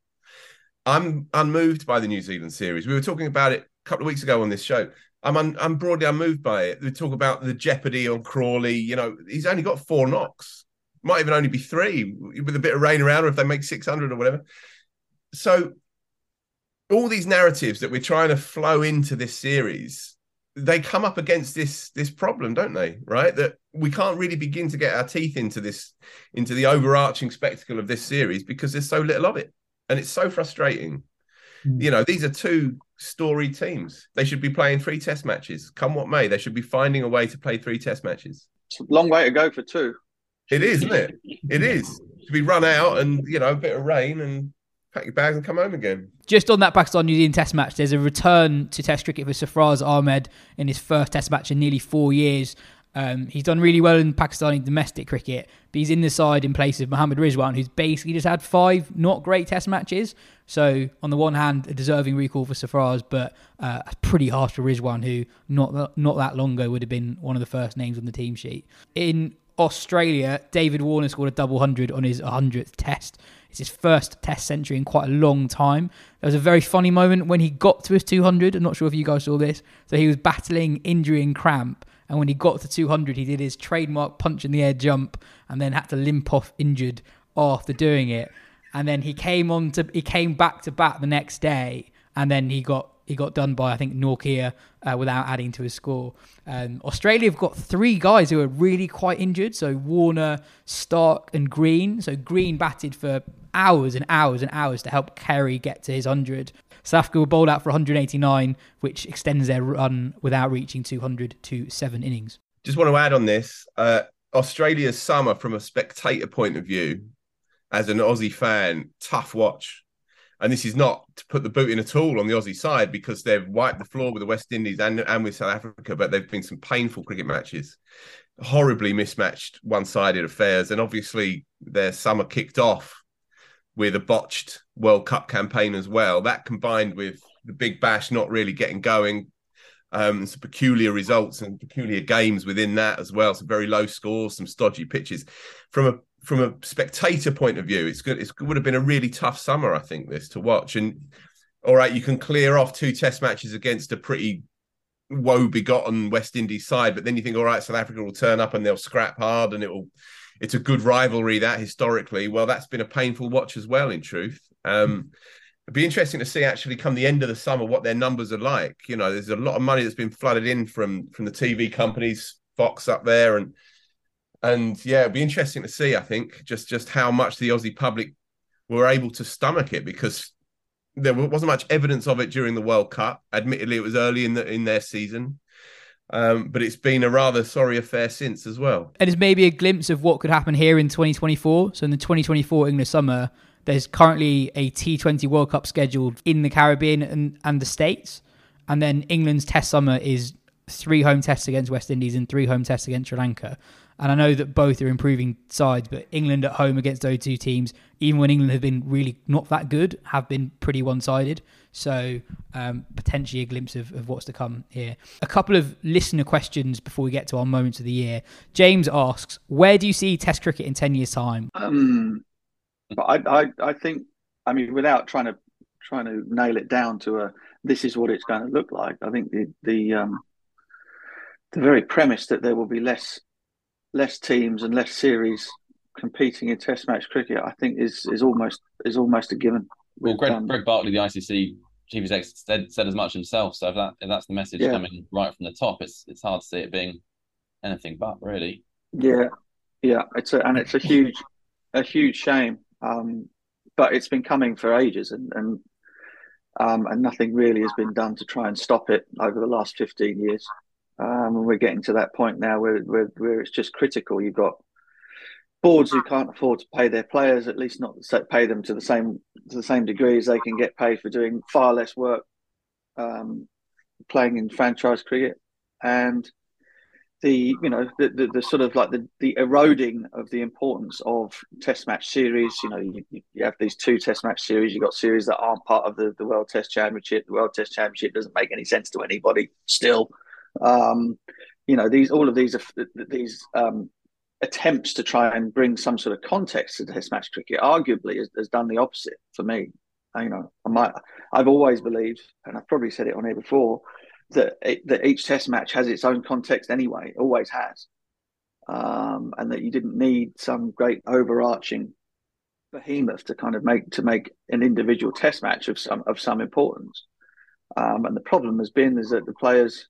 I'm unmoved by the New Zealand series. We were talking about it a couple of weeks ago on this show. I'm un, I'm broadly unmoved by it. We talk about the jeopardy on Crawley. You know, he's only got four knocks. Might even only be three with a bit of rain around, or if they make six hundred or whatever. So all these narratives that we're trying to flow into this series, they come up against this this problem, don't they? Right? That we can't really begin to get our teeth into this, into the overarching spectacle of this series because there's so little of it. And it's so frustrating. Mm. You know, these are two storied teams. They should be playing three test matches. Come what may, they should be finding a way to play three test matches. It's a long way to go for two. It is, isn't it? It is. To be run out and, you know, a bit of rain and pack your bags and come home again. Just on that Pakistan-New Zealand test match, there's a return to test cricket for Sarfraz Ahmed in his first test match in nearly four years. Um, he's done really well in Pakistani domestic cricket, but he's in the side in place of Mohammad Rizwan, who's basically just had five not great test matches. So, on the one hand, a deserving recall for Sarfraz, but uh, pretty harsh for Rizwan, who not, not that long ago would have been one of the first names on the team sheet. In Australia, David Warner scored a double hundred on his one hundredth test. It's his first test century in quite a long time. There was a very funny moment when he got to his two hundred. I'm not sure if you guys saw this. So he was battling injury and cramp. And when he got to two hundred, he did his trademark punch in the air jump and then had to limp off injured after doing it. And then he came on to he came back to bat the next day, and then he got he got done by, I think, Norkia uh, without adding to his score. Um, Australia have got three guys who are really quite injured. So Warner, Stark and Green. So Green batted for hours and hours and hours to help Kerry get to his one hundred. South Africa were bowled out for one hundred eighty-nine, which extends their run without reaching two hundred to seven innings. Just want to add on this. Uh, Australia's summer, from a spectator point of view, as an Aussie fan, tough watch. And this is not to put the boot in at all on the Aussie side, because they've wiped the floor with the West Indies and, and with South Africa, but they've been some painful cricket matches, horribly mismatched, one-sided affairs. And obviously their summer kicked off with a botched World Cup campaign as well. That combined with the Big Bash not really getting going, um, some peculiar results and peculiar games within that as well. Some very low scores, some stodgy pitches. From a from a spectator point of view, it's good. It's, it would have been a really tough summer, I think, this to watch. And all right, you can clear off two test matches against a pretty woe-begotten West Indies side, but then you think, all right, South Africa will turn up and they'll scrap hard, and it will. It's a good rivalry, that, historically. Well, that's been a painful watch as well, in truth. Um, it'd be interesting to see, actually, come the end of the summer, what their numbers are like. You know, there's a lot of money that's been flooded in from, from the T V companies, Fox up there. And, and yeah, it'd be interesting to see, I think, just, just how much the Aussie public were able to stomach it, because there wasn't much evidence of it during the World Cup. Admittedly, it was early in the in their season. Um, but it's been a rather sorry affair since as well. And it's maybe a glimpse of what could happen here in twenty twenty-four. So in the twenty twenty-four English summer, there's currently a T twenty World Cup scheduled in the Caribbean and, and the States. And then England's test summer is three home tests against West Indies and three home tests against Sri Lanka. And I know that both are improving sides, but England at home against those two teams, even when England have been really not that good, have been pretty one-sided. So um, potentially a glimpse of, of what's to come here. A couple of listener questions before we get to our moments of the year. James asks, where do you see Test cricket in ten years' time? Um, but I, I, I think, I mean, without trying to trying to nail it down to a this is what it's going to look like, I think the the um, the very premise that there will be less less teams and less series competing in Test match cricket, I think is is almost is almost a given. Well, Greg, um, Greg Bartley, the I C C chief executive, said, said as much himself. So if that if that's the message yeah. coming right from the top, it's it's hard to see it being anything but, really. Yeah, yeah, it's a, and it's a huge a huge shame. Um, but it's been coming for ages, and and um, and nothing really has been done to try and stop it over the last fifteen years. Um, and we're getting to that point now where, where where it's just critical. You've got boards who can't afford to pay their players, at least not pay them to the same to the same degree as they can get paid for doing far less work um, playing in franchise cricket, and the you know the, the, the sort of like the, the eroding of the importance of Test match series. You know, you, you have these two Test match series. You've got series that aren't part of the, the World Test Championship. The World Test Championship doesn't make any sense to anybody still. Um, you know, these all of these are these um, attempts to try and bring some sort of context to Test match cricket, arguably, has, has done the opposite for me. I, you know, I might, I've always believed, and I've probably said it on here before, that it, that each Test match has its own context anyway. It always has, um, and that you didn't need some great overarching behemoth to kind of make to make an individual Test match of some of some importance. Um, and the problem has been is that the players.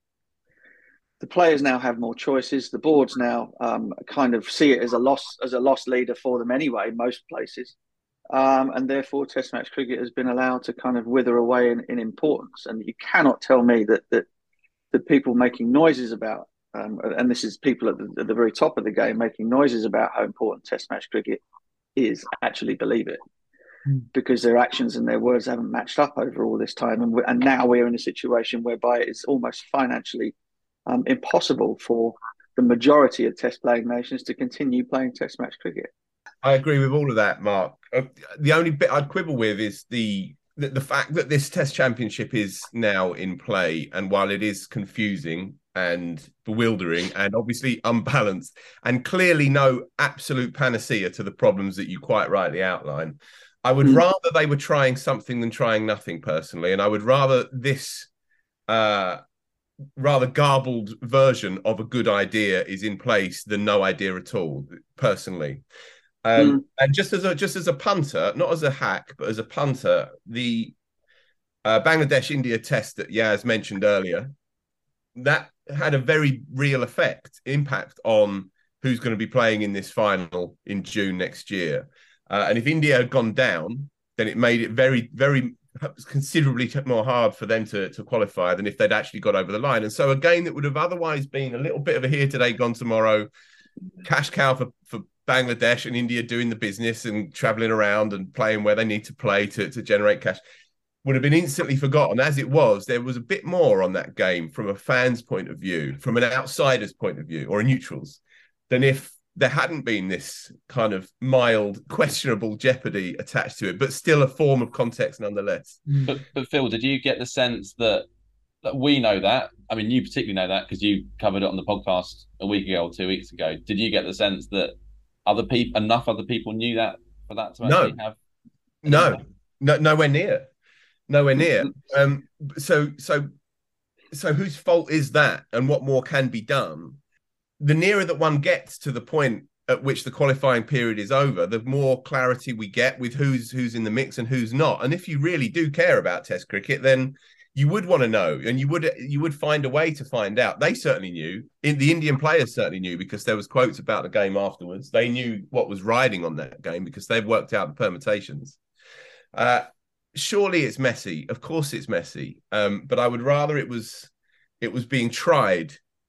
The players now have more choices. The boards now um, kind of see it as a loss as a loss leader for them anyway, most places, um, and therefore Test match cricket has been allowed to kind of wither away in, in importance. And you cannot tell me that that the people making noises about, um, and this is people at the, at the very top of the game making noises about how important Test match cricket is, actually believe it, mm. because their actions and their words haven't matched up over all this time, and, and now we're in a situation whereby it's almost financially Um, impossible for the majority of Test playing nations to continue playing Test match cricket. I agree with all of that, Mark. Uh, the only bit I'd quibble with is the, the the fact that this Test Championship is now in play, and while it is confusing and bewildering and obviously unbalanced and clearly no absolute panacea to the problems that you quite rightly outline, I would mm. rather they were trying something than trying nothing, personally, and I would rather this uh rather garbled version of a good idea is in place than no idea at all, personally. Um, mm. And just as a just as a punter, not as a hack, but as a punter, the uh, Bangladesh-India test that Yaz mentioned earlier, that had a very real effect, impact on who's going to be playing in this final in June next year. Uh, and if India had gone down, then it made it very, very considerably more hard for them to, to qualify than if they'd actually got over the line. And so a game that would have otherwise been a little bit of a here today, gone tomorrow, cash cow for, for Bangladesh and India doing the business and travelling around and playing where they need to play to, to generate cash, would have been instantly forgotten. As it was, there was a bit more on that game from a fan's point of view, from an outsider's point of view, or a neutral's, than if there hadn't been this kind of mild, questionable jeopardy attached to it, but still a form of context nonetheless. But, but Phil, did you get the sense that, that we know that? I mean, you particularly know that because you covered it on the podcast a week ago or two weeks ago. Did you get the sense that other people, enough other people knew that for that to actually no. have? No, no, nowhere near, nowhere near. um, so, so, so whose fault is that, and what more can be done? The nearer that one gets to the point at which the qualifying period is over, the more clarity we get with who's who's in the mix and who's not. And if you really do care about Test cricket, then you would want to know, and you would you would find a way to find out. They certainly knew. In, the Indian players certainly knew, because there was quotes about the game afterwards. They knew what was riding on that game because they've worked out the permutations. Uh, surely it's messy. Of course it's messy. Um, but I would rather it was it was being tried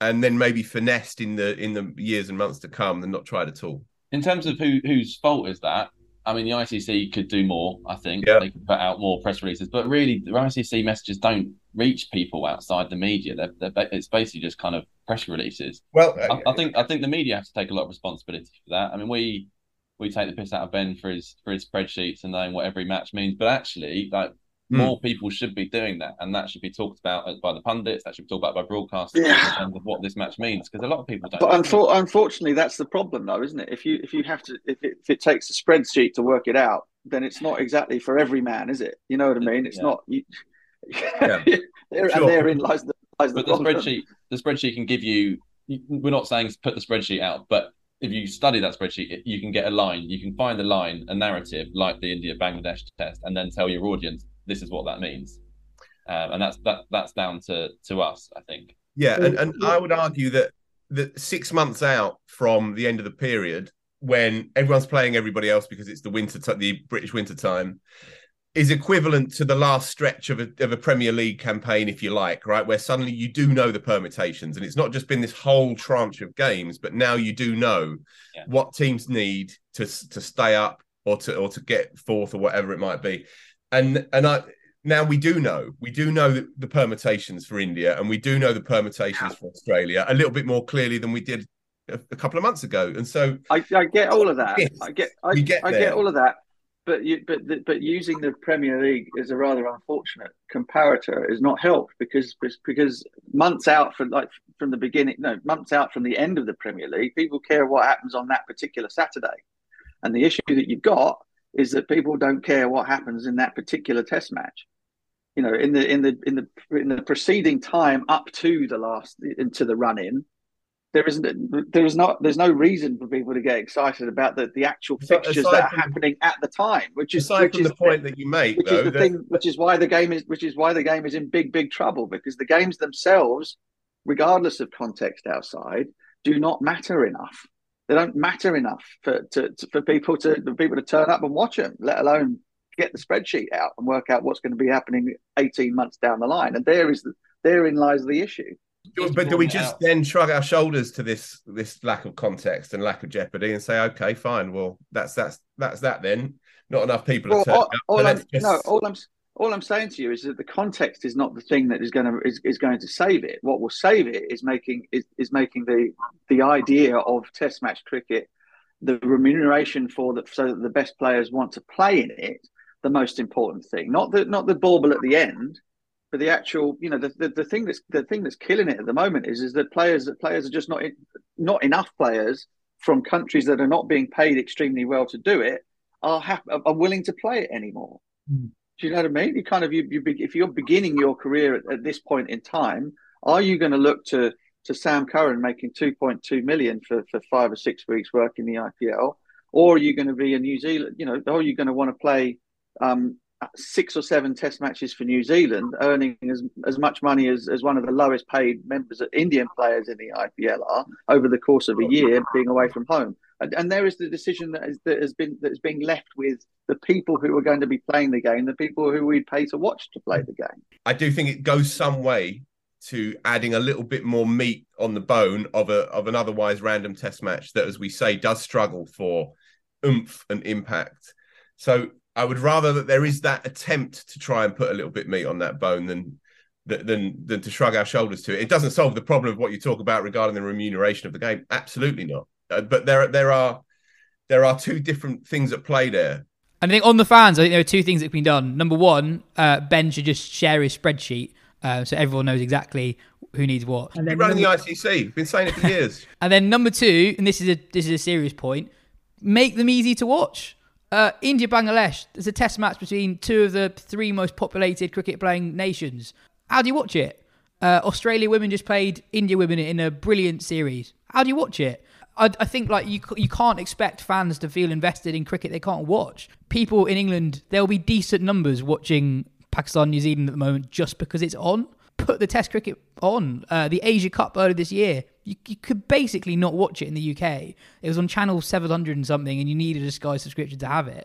and then maybe finessed in the in the years and months to come than not tried at all. In terms of who whose fault is that, I mean, the I C C could do more, I think. Yeah. They could put out more press releases. But really, the I C C messages don't reach people outside the media. They're, they're, it's basically just kind of press releases. Well, I, I think I think the media have to take a lot of responsibility for that. I mean, we we take the piss out of Ben for his for his spreadsheets and knowing what every match means. But actually, like mm. more people should be doing that. And that should be talked about by the pundits. That should be talked about by broadcasters yeah. in terms of what this match means. Because a lot of people don't. But unfor- unfortunately, that's the problem, though, isn't it? If you if you have to, if it, if it takes a spreadsheet to work it out, then it's not exactly for every man, is it? You know what I mean? It's yeah. not. You, yeah. there, sure. And therein lies the lies But the, the spreadsheet, the spreadsheet can give you. We're not saying put the spreadsheet out, but if you study that spreadsheet, you can get a line. You can find a line, a narrative like the India-Bangladesh test, and then tell your audience this is what that means. Um, and that's that. That's down to to us, I think. Yeah, and, and I would argue that that six months out from the end of the period, when everyone's playing everybody else because it's the winter, t- the British winter time, is equivalent to the last stretch of a, of a Premier League campaign, if you like, right? Where suddenly you do know the permutations, and it's not just been this whole tranche of games, but now you do know yeah. what teams need to to stay up or to or to get fourth or whatever it might be, and and I. Now we do know, we do know the, the permutations for India, and we do know the permutations for Australia a little bit more clearly than we did a, a couple of months ago. And so I, I get all of that. Yes, I get, I, get, I get all of that. But you, but but using the Premier League as a rather unfortunate comparator is not helped because because months out from like from the beginning, no months out from the end of the Premier League, people care what happens on that particular Saturday, and the issue that you've got is that people don't care what happens in that particular Test match. You know, in the in the in the in the preceding time up to the last into the run in, there isn't there is not there's no reason for people to get excited about the, the actual fixtures aside that are from, happening at the time. Which is aside which from is the point that you make, which though, is the that... thing, which is why the game is which is why the game is in big big trouble because the games themselves, regardless of context outside, do not matter enough. They don't matter enough for to, to for people to for people to turn up and watch them, let alone get the spreadsheet out and work out what's going to be happening eighteen months down the line. And there is the, therein lies the issue. But do we just then shrug our shoulders to this this lack of context and lack of jeopardy and say, okay, fine, well, that's that's that's that then. Not enough people well, are turning all, up. All I'm, just... No, all I'm all I'm saying to you is that the context is not the thing that is going to is, is going to save it. What will save it is making is, is making the the idea of Test match cricket, the remuneration for that, so that the best players want to play in it, the most important thing, not the not the bauble at the end, but the actual, you know, the, the, the thing that's the thing that's killing it at the moment is is that players that players are just not not enough players from countries that are not being paid extremely well to do it are ha- are willing to play it anymore. Mm. Do you know what I mean? You kind of you, you be, if you're beginning your career at, at this point in time, are you going to look to to Sam Curran making two point two million for for five or six weeks working the I P L, or are you going to be a New Zealand? You know, or are you going to want to play Um, six or seven Test matches for New Zealand, earning as as much money as, as one of the lowest paid members of Indian players in the I P L are over the course of a year, being away from home. And, and there is the decision that, is, that has been that is being left with the people who are going to be playing the game, the people who we pay to watch to play the game. I do think it goes some way to adding a little bit more meat on the bone of a of an otherwise random Test match that, as we say, does struggle for oomph and impact. So I would rather that there is that attempt to try and put a little bit meat on that bone than than than to shrug our shoulders to it. It doesn't solve the problem of what you talk about regarding the remuneration of the game. Absolutely not. Uh, but there there are there are two different things at play there. And I think on the fans, I think there are two things that have been done. Number one, uh, Ben should just share his spreadsheet uh, so everyone knows exactly who needs what. And then running the I C C, been saying it for years. And then number two, and this is a this is a serious point, make them easy to watch. Uh, India, Bangladesh, there's a Test match between two of the three most populated cricket-playing nations. How do you watch it? Uh, Australia women just played India women in a brilliant series. How do you watch it? I, I think like you you can't expect fans to feel invested in cricket they can't watch. People in England, there'll be decent numbers watching Pakistan, New Zealand at the moment just because it's on. Put the Test cricket on. Uh, the Asia Cup earlier this year, you, you could basically not watch it in the U K. It was on channel seven hundred and something, and you needed a Sky subscription to have it.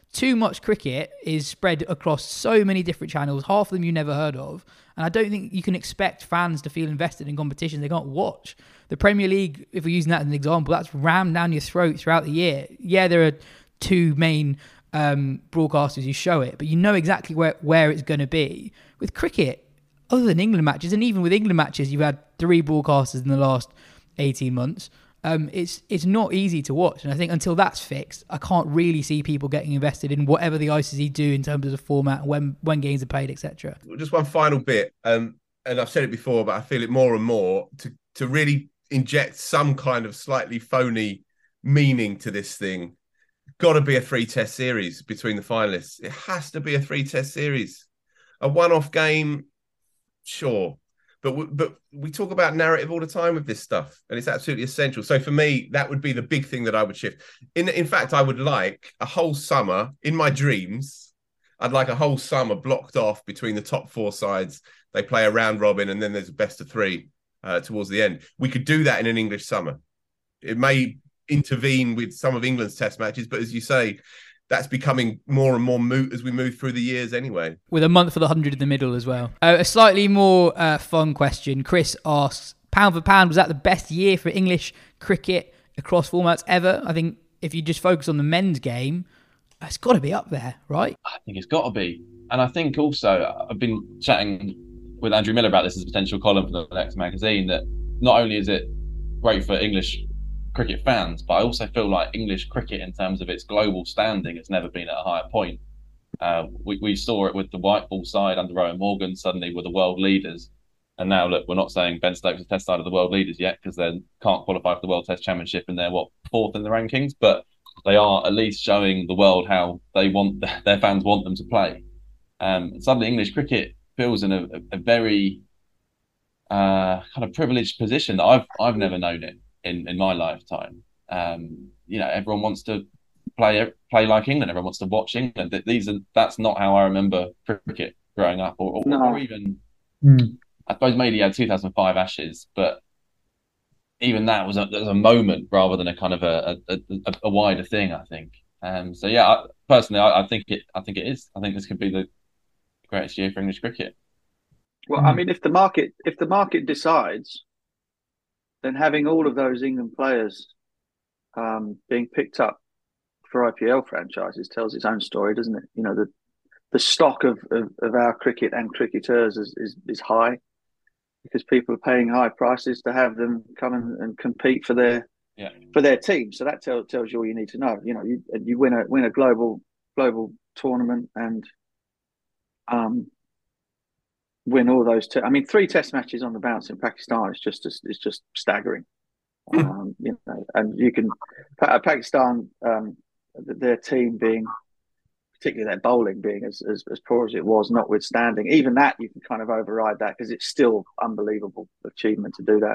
too much cricket is spread across so many different channels, half of them you never heard of. And I don't think you can expect fans to feel invested in competitions they can't watch. The Premier League, if we're using that as an example, that's rammed down your throat throughout the year. Yeah, there are two main um, broadcasters who show it, but you know exactly where, where it's going to be. With cricket, other than England matches, and even with England matches, you've had three broadcasters in the last eighteen months. Um, it's it's not easy to watch, and I think until that's fixed, I can't really see people getting invested in whatever the I C C do in terms of the format, when when games are played, et cetera. Just one final bit, um, and I've said it before, but I feel it more and more to to really inject some kind of slightly phony meaning to this thing. Got to be a three-test series between the finalists. It has to be a three-test series. A one-off game, sure. But we, but we talk about narrative all the time with this stuff, and it's absolutely essential. So for me, that would be the big thing that I would shift. In in fact, I would like a whole summer, in my dreams, I'd like a whole summer blocked off between the top four sides. They play a round robin, and then there's a best of three uh, towards the end. We could do that in an English summer. It may intervene with some of England's test matches, but as you say, that's becoming more and more moot as we move through the years anyway. With a month for the hundred in the middle as well. Uh, a slightly more uh, fun question. Chris asks, pound for pound, was that the best year for English cricket across formats ever? I think if you just focus on the men's game, it's got to be up there, right? I think it's got to be. And I think also, I've been chatting with Andrew Miller about this as a potential column for the next magazine, that not only is it great for English cricket fans, but I also feel like English cricket in terms of its global standing has never been at a higher point. Uh, we, we saw it with the white ball side under Rowan Morgan, suddenly we're the world leaders. And now, look, we're not saying Ben Stokes is test side of the world leaders yet, because they can't qualify for the World Test Championship and they're, what, fourth in the rankings? But they are at least showing the world how they want their fans want them to play. Um, suddenly English cricket feels in a, a very uh, kind of privileged position that I've I've never known it in, in my lifetime. Um, you know, everyone wants to play play like England. Everyone wants to watch England. These are that's not how I remember cricket growing up, or, or, no. or even mm. I suppose maybe you had two thousand five Ashes, but even that was a, was a moment rather than a kind of a a, a, a wider thing, I think. Um, so yeah, I, personally, I, I think it. I think it is. I think this could be the greatest year for English cricket. Well, I mean, if the market if the market decides, then having all of those England players um, being picked up for I P L franchises tells its own story, doesn't it? You know, the the stock of, of, of our cricket and cricketers is, is is high because people are paying high prices to have them come and, and compete for their yeah. for their team. So that tells tells you all you need to know. You know, you you win a win a global global tournament and um. win all those. Te- I mean, three Test matches on the bounce in Pakistan is just is just staggering. um, you know, and you can Pakistan, um, their team being, particularly their bowling being as, as as poor as it was, notwithstanding, even that you can kind of override that because it's still unbelievable achievement to do that.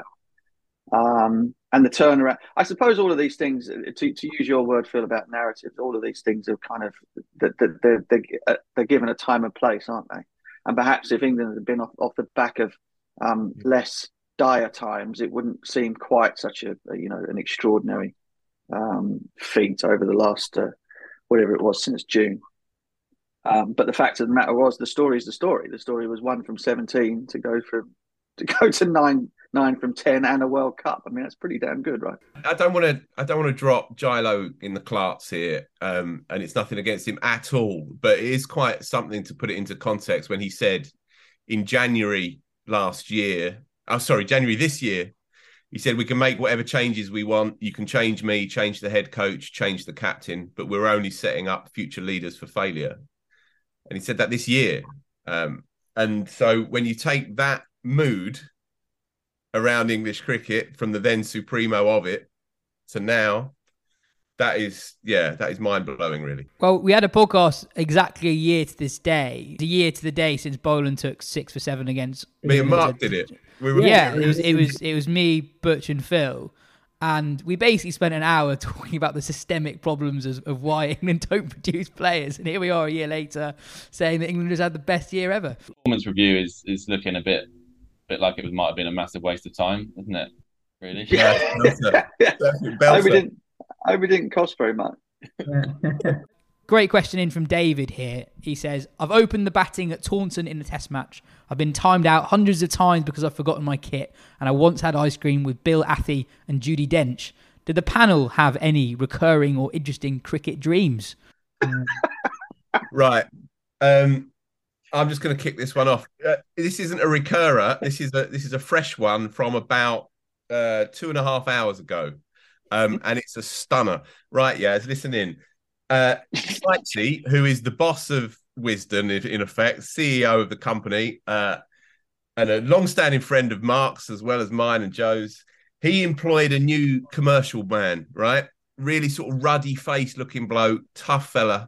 Um, and the turnaround. I suppose all of these things, to to use your word, Phil, about narratives, all of these things are kind of that they're, they're, they're, they're given a time and place, aren't they? And perhaps if England had been off, off the back of um, less dire times, it wouldn't seem quite such a, a you know an extraordinary um, feat over the last uh, whatever it was since June. Um, but the fact of the matter was, the story is the story. The story was one from seventeen to go from to go to nine nine from ten and a World Cup. I mean, that's pretty damn good, right? I don't want to. I don't want to drop Gilo in the clarts here, um, and it's nothing against him at all. But it is quite something to put it into context when he said in January last year. Oh, sorry, January this year. He said we can make whatever changes we want. You can change me, change the head coach, change the captain, but we're only setting up future leaders for failure. And he said that this year. Um, and so when you take that mood around English cricket from the then supremo of it to now, that is, yeah, that is mind-blowing, really. Well, we had a podcast exactly a year to this day, the year to the day since Boland took six for seven against... Me and Mark did it. We were yeah, it was, it was it was me, Butch and Phil. And we basically spent an hour talking about the systemic problems of, of why England don't produce players. And here we are a year later saying that England has had the best year ever. Performance review is is looking a bit bit like it was, might have been a massive waste of time, isn't it? Really? Yeah. yeah. I hope we didn't, I hope we didn't cost very much. Great question in from David here. He says, I've opened the batting at Taunton in the test match. I've been timed out hundreds of times because I've forgotten my kit, and I once had ice cream with Bill Athy and Judi Dench. Did the panel have any recurring or interesting cricket dreams? Right. Um, I'm just going to kick this one off. Uh, this isn't a recurrer. This is a this is a fresh one from about uh, two and a half hours ago, um, and it's a stunner. Right, yeah, listen in. Uh, Sykesy, who is the boss of Wisden, in, in effect, C E O of the company, uh, and a long-standing friend of Mark's as well as mine and Joe's, he employed a new commercial man, right? Really sort of ruddy-faced looking bloke, tough fella,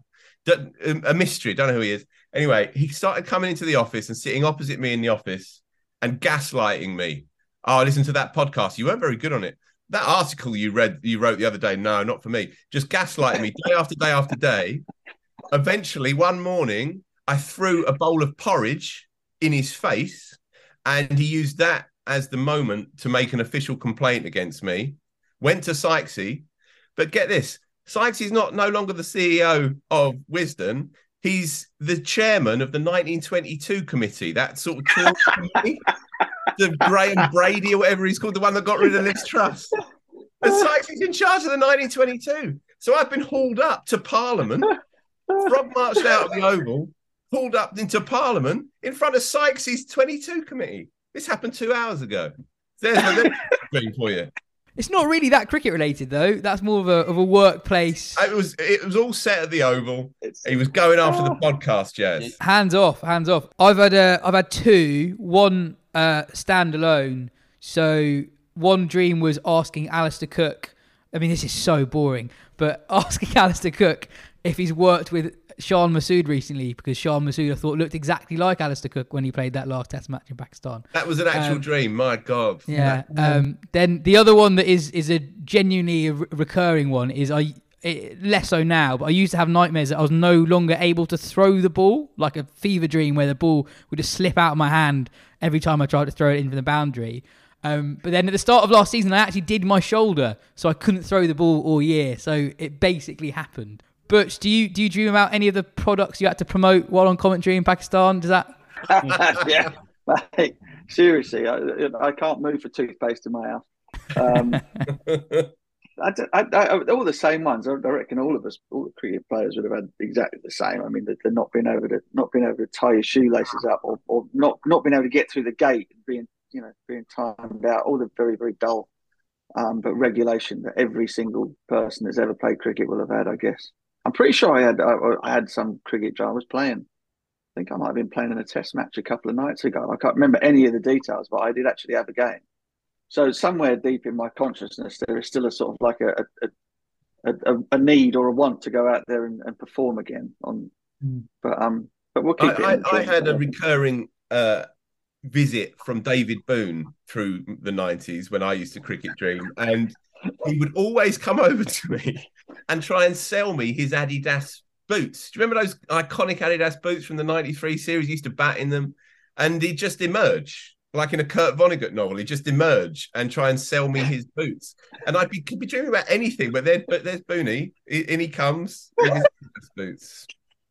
a mystery, don't know who he is. Anyway, he started coming into the office and sitting opposite me in the office and gaslighting me. Oh, listen to that podcast. You weren't very good on it. That article you read, you wrote the other day, no, not for me. Just gaslighting me day after day after day. Eventually, one morning, I threw a bowl of porridge in his face, and he used that as the moment to make an official complaint against me. Went to Sykesy, but get this, Sykesy's not no longer the C E O of Wisden. He's the chairman of the nineteen twenty-two committee, that sort of talk committee. The Graham Brady or whatever he's called, the one that got rid of Liz Truss. And Sykesy's in charge of the nineteen twenty-two. So I've been hauled up to Parliament. Rob marched out of the Oval, hauled up into Parliament in front of Sykesy's twenty-two committee. This happened two hours ago. There's my thing for you. It's not really that cricket related though. That's more of a of a workplace. It was it was all set at the Oval. He was going after the podcast, Jazz. Hands off, hands off. I've had uh, I've had two. One uh, standalone. So one dream was asking Alistair Cook. I mean, this is so boring, but asking Alistair Cook if he's worked with Shan Masood recently, because Shan Masood I thought looked exactly like Alistair Cook when he played that last Test match in Pakistan. That was an actual um, dream. My God. Yeah. Um, then the other one that is is a genuinely a re- recurring one is I it, less so now, but I used to have nightmares that I was no longer able to throw the ball, like a fever dream where the ball would just slip out of my hand every time I tried to throw it in from the boundary. Um, but then at the start of last season, I actually did my shoulder, so I couldn't throw the ball all year. So it basically happened. Butch, do you do you dream about any of the products you had to promote while on commentary in Pakistan? Does that? Yeah, like, seriously, I, I can't move for toothpaste in my house. Um, I, I, I, all the same ones. I reckon all of us, all the cricket players, would have had exactly the same. I mean, they're not being able to not being able to tie your shoelaces up, or, or not not being able to get through the gate, and being you know being timed out. All the very very dull, um, but regulation that every single person that's ever played cricket will have had, I guess. I'm pretty sure I had I, I had some cricket I was playing. I think I might have been playing in a test match a couple of nights ago. I can't remember any of the details, but I did actually have a game. So somewhere deep in my consciousness, there is still a sort of like a a, a, a need or a want to go out there and, and perform again. On, mm. but um, but we'll keep. I, it I, I had a recurring uh, visit from David Boone through the nineties when I used to cricket dream, and he would always come over to me and try and sell me his Adidas boots. Do you remember those iconic Adidas boots from the ninety-three series? He used to bat in them, and he'd just emerge, like in a Kurt Vonnegut novel. He'd just emerge and try and sell me his boots. And I'd be, could be dreaming about anything, but, there, but there's Booney, and he comes with his Adidas boots.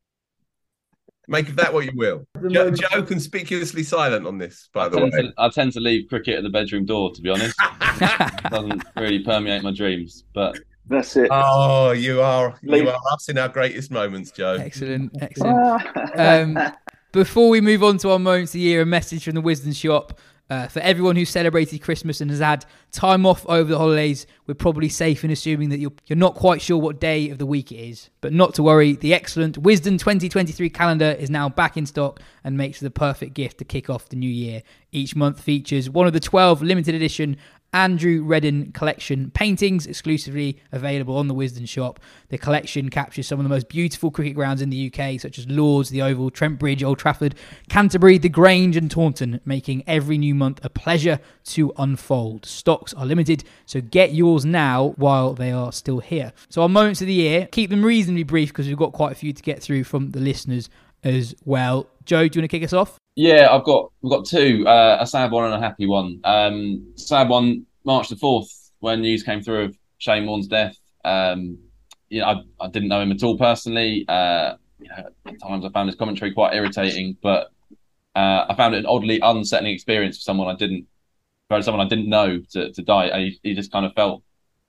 Make of that what you will. Joe, Joe conspicuously silent on this, by I the way. To, I tend to leave cricket at the bedroom door, to be honest. It doesn't really permeate my dreams, but... That's it. Oh, you are Leave. you are us in our greatest moments, Joe. Excellent, excellent. um, before we move on to our moments of the year, a message from the Wisden Shop. Uh, for everyone who celebrated Christmas and has had time off over the holidays, we're probably safe in assuming that you're, you're not quite sure what day of the week it is. But not to worry, the excellent Wisden twenty twenty-three calendar is now back in stock and makes the perfect gift to kick off the new year. Each month features one of the twelve limited edition Andrew Redden collection paintings exclusively available on the Wisden Shop. The collection captures some of the most beautiful cricket grounds in the U K, such as Lords, the Oval, Trent Bridge, Old Trafford, Canterbury, the Grange and Taunton, making every new month a pleasure to unfold. Stocks are limited, so get yours now while they are still here. So our moments of the year, keep them reasonably brief because we've got quite a few to get through from the listeners as well. Joe, do you want to kick us off? Yeah, I've got we've got two, uh, a sad one and a happy one. Um, sad one, March the fourth, when news came through of Shane Warne's death. Um, you know, I, I didn't know him at all personally. Uh, you know, at times I found his commentary quite irritating, but uh, I found it an oddly unsettling experience for someone I didn't, for someone I didn't know to to die. And he, he just kind of felt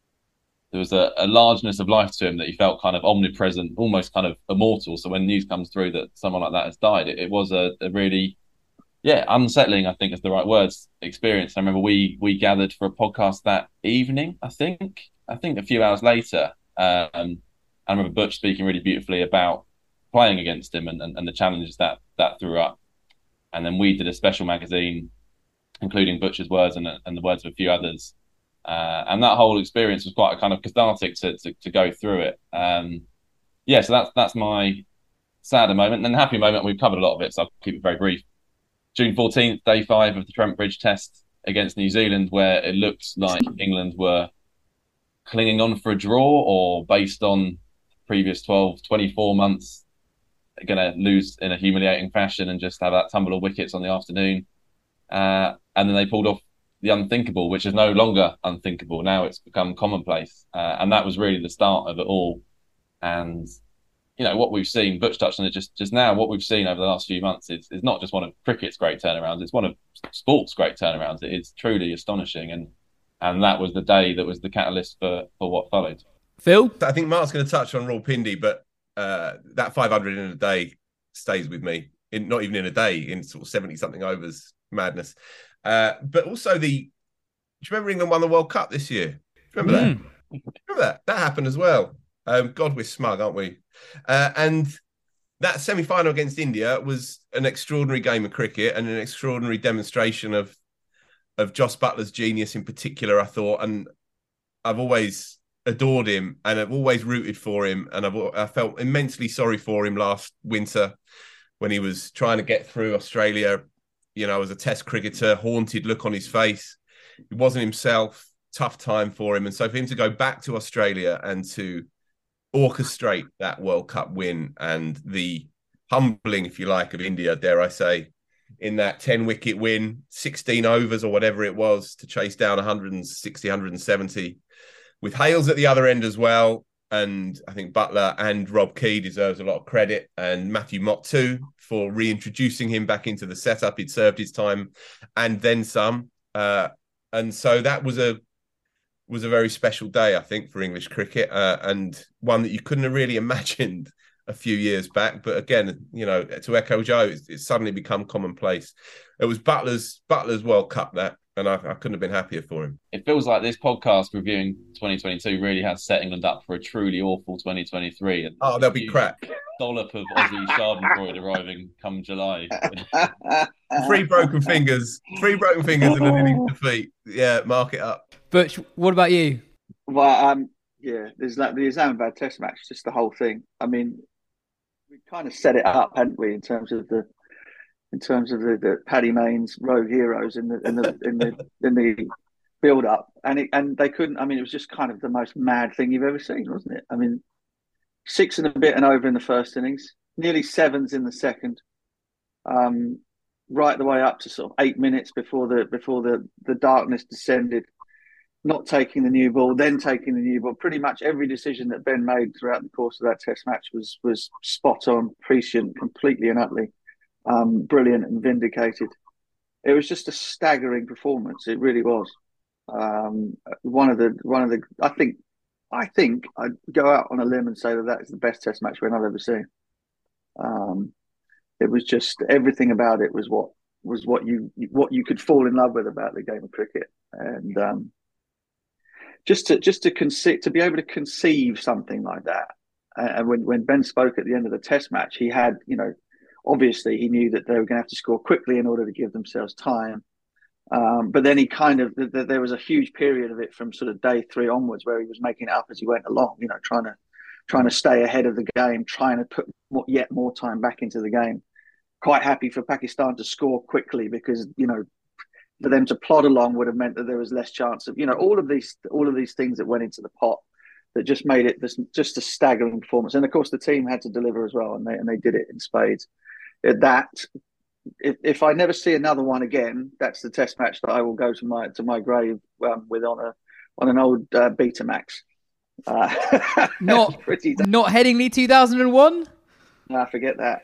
there was a, a largeness of life to him that he felt kind of omnipresent, almost kind of immortal. So when news comes through that someone like that has died, it, it was a, a really, yeah, unsettling, I think is the right words, experience. I remember we we gathered for a podcast that evening, I think, I think a few hours later. Um, I remember Butch speaking really beautifully about playing against him and, and, and the challenges that that threw up. And then we did a special magazine, including Butch's words and, and the words of a few others. Uh, and that whole experience was quite a kind of cathartic to, to, to go through it. Um, yeah, so that's that's my sadder moment. And then happy moment, we've covered a lot of it, so I'll keep it very brief. June fourteenth, day five of the Trent Bridge test against New Zealand, where it looked like England were clinging on for a draw, or based on previous twelve, twenty-four months, going to lose in a humiliating fashion and just have that tumble of wickets on the afternoon. Uh, and then they pulled off the unthinkable, which is no longer unthinkable. Now it's become commonplace. Uh, and that was really the start of it all. And, you know, what we've seen, Butch touched on it just, just now, what we've seen over the last few months is, is not just one of cricket's great turnarounds, it's one of sport's great turnarounds. It is truly astonishing. And and that was the day that was the catalyst for, for what followed. Phil? I think Mark's going to touch on Rawalpindi, but uh, that five hundred in a day stays with me. In not even in a day, in sort of seventy-something overs madness. Uh, but also the, do you remember England won the World Cup this year? Remember mm. that? Remember that? That happened as well. Um, God, we're smug, aren't we? Uh, and that semi-final against India was an extraordinary game of cricket and an extraordinary demonstration of of Jos Buttler's genius in particular, I thought. And I've always adored him and I've always rooted for him. And I've, I felt immensely sorry for him last winter when he was trying to get through Australia, you know, as a test cricketer, haunted look on his face. He wasn't himself, tough time for him. And so for him to go back to Australia and to orchestrate that World Cup win and the humbling, if you like, of India, dare I say, in that ten wicket win, sixteen overs or whatever it was to chase down one sixty, one seventy with Hales at the other end as well. And I think Buttler and Rob Key deserves a lot of credit, and Matthew Mott too, for reintroducing him back into the setup. He'd served his time and then some. Uh, and so that was a was a very special day, I think, for English cricket, uh, and one that you couldn't have really imagined a few years back. But again, you know, to echo Joe, it's, it's suddenly become commonplace. It was Butler's Butler's World Cup, that, and I, I couldn't have been happier for him. It feels like this podcast reviewing twenty twenty-two really has set England up for a truly awful twenty twenty-three. And oh, there'll be crap. Dollop of Aussie Schadenfreude arriving come July. Three broken fingers, three broken fingers and an innings defeat. Yeah, mark it up. Butch, what about you? Well, um, yeah, there's that the Islamabad Test match, just the whole thing. I mean, we kind of set it up, hadn't we, in terms of the in terms of the, the Paddy Mayne's rogue heroes in the in the in the in the build up, and it, and they couldn't. I mean, it was just kind of the most mad thing you've ever seen, wasn't it? I mean, six and a bit and over in the first innings, nearly sevens in the second, um, right the way up to sort of eight minutes before the before the the darkness descended. Not taking the new ball, then taking the new ball. Pretty much every decision that Ben made throughout the course of that Test match was was spot on, prescient, completely and utterly um, brilliant and vindicated. It was just a staggering performance. It really was. Um, one of the one of the. I think I think I'd go out on a limb and say that that is the best Test match win I've ever seen. Um, it was just everything about it was what was what you what you could fall in love with about the game of cricket, and. Um, Just to just to conceive to be able to conceive something like that, uh, and when when Ben spoke at the end of the Test match, he had you know, obviously he knew that they were going to have to score quickly in order to give themselves time, um, but then he kind of th- th- there was a huge period of it from sort of day three onwards where he was making it up as he went along, you know, trying to trying to stay ahead of the game, trying to put more, yet more time back into the game. Quite happy for Pakistan to score quickly because you know. For them to plod along would have meant that there was less chance of, you know, all of these, all of these things that went into the pot that just made it this just a staggering performance. And of course, the team had to deliver as well, and they and they did it in spades. That, if, if I never see another one again, that's the Test match that I will go to my to my grave um, with on a on an old uh, Betamax. Uh, not pretty not Headingley two thousand one. No, forget that.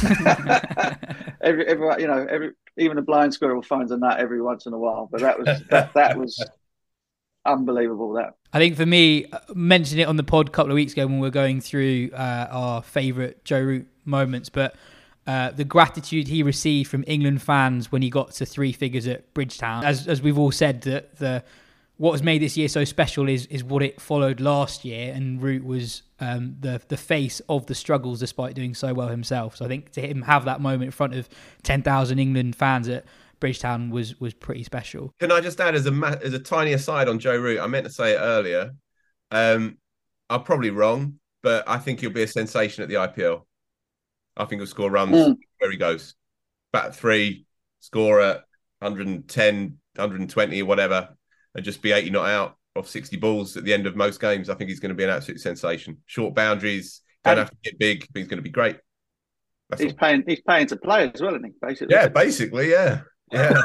every, every, you know, every even a blind squirrel finds a nut every once in a while. But that was that, that was unbelievable. That I think for me, mentioned it on the pod a couple of weeks ago when we were going through uh, our favourite Joe Root moments, but uh, the gratitude he received from England fans when he got to three figures at Bridgetown, as as we've all said, that the what has made this year so special is is what it followed last year, and Root was um, the the face of the struggles despite doing so well himself. So I think to him have that moment in front of ten thousand England fans at Bridgetown was was pretty special. Can I just add as a ma- as a tiny aside on Joe Root? I meant to say it earlier. Um, I'm probably wrong, but I think he'll be a sensation at the I P L. I think he'll score runs mm. where he goes. Bat three, score at one ten, one twenty or whatever, and just be eighty not out off sixty balls at the end of most games. I think he's going to be an absolute sensation. Short boundaries, don't and have to get big, but he's going to be great. That's he's all. paying. He's paying to play as well, isn't he? Basically, yeah, basically, yeah, yeah.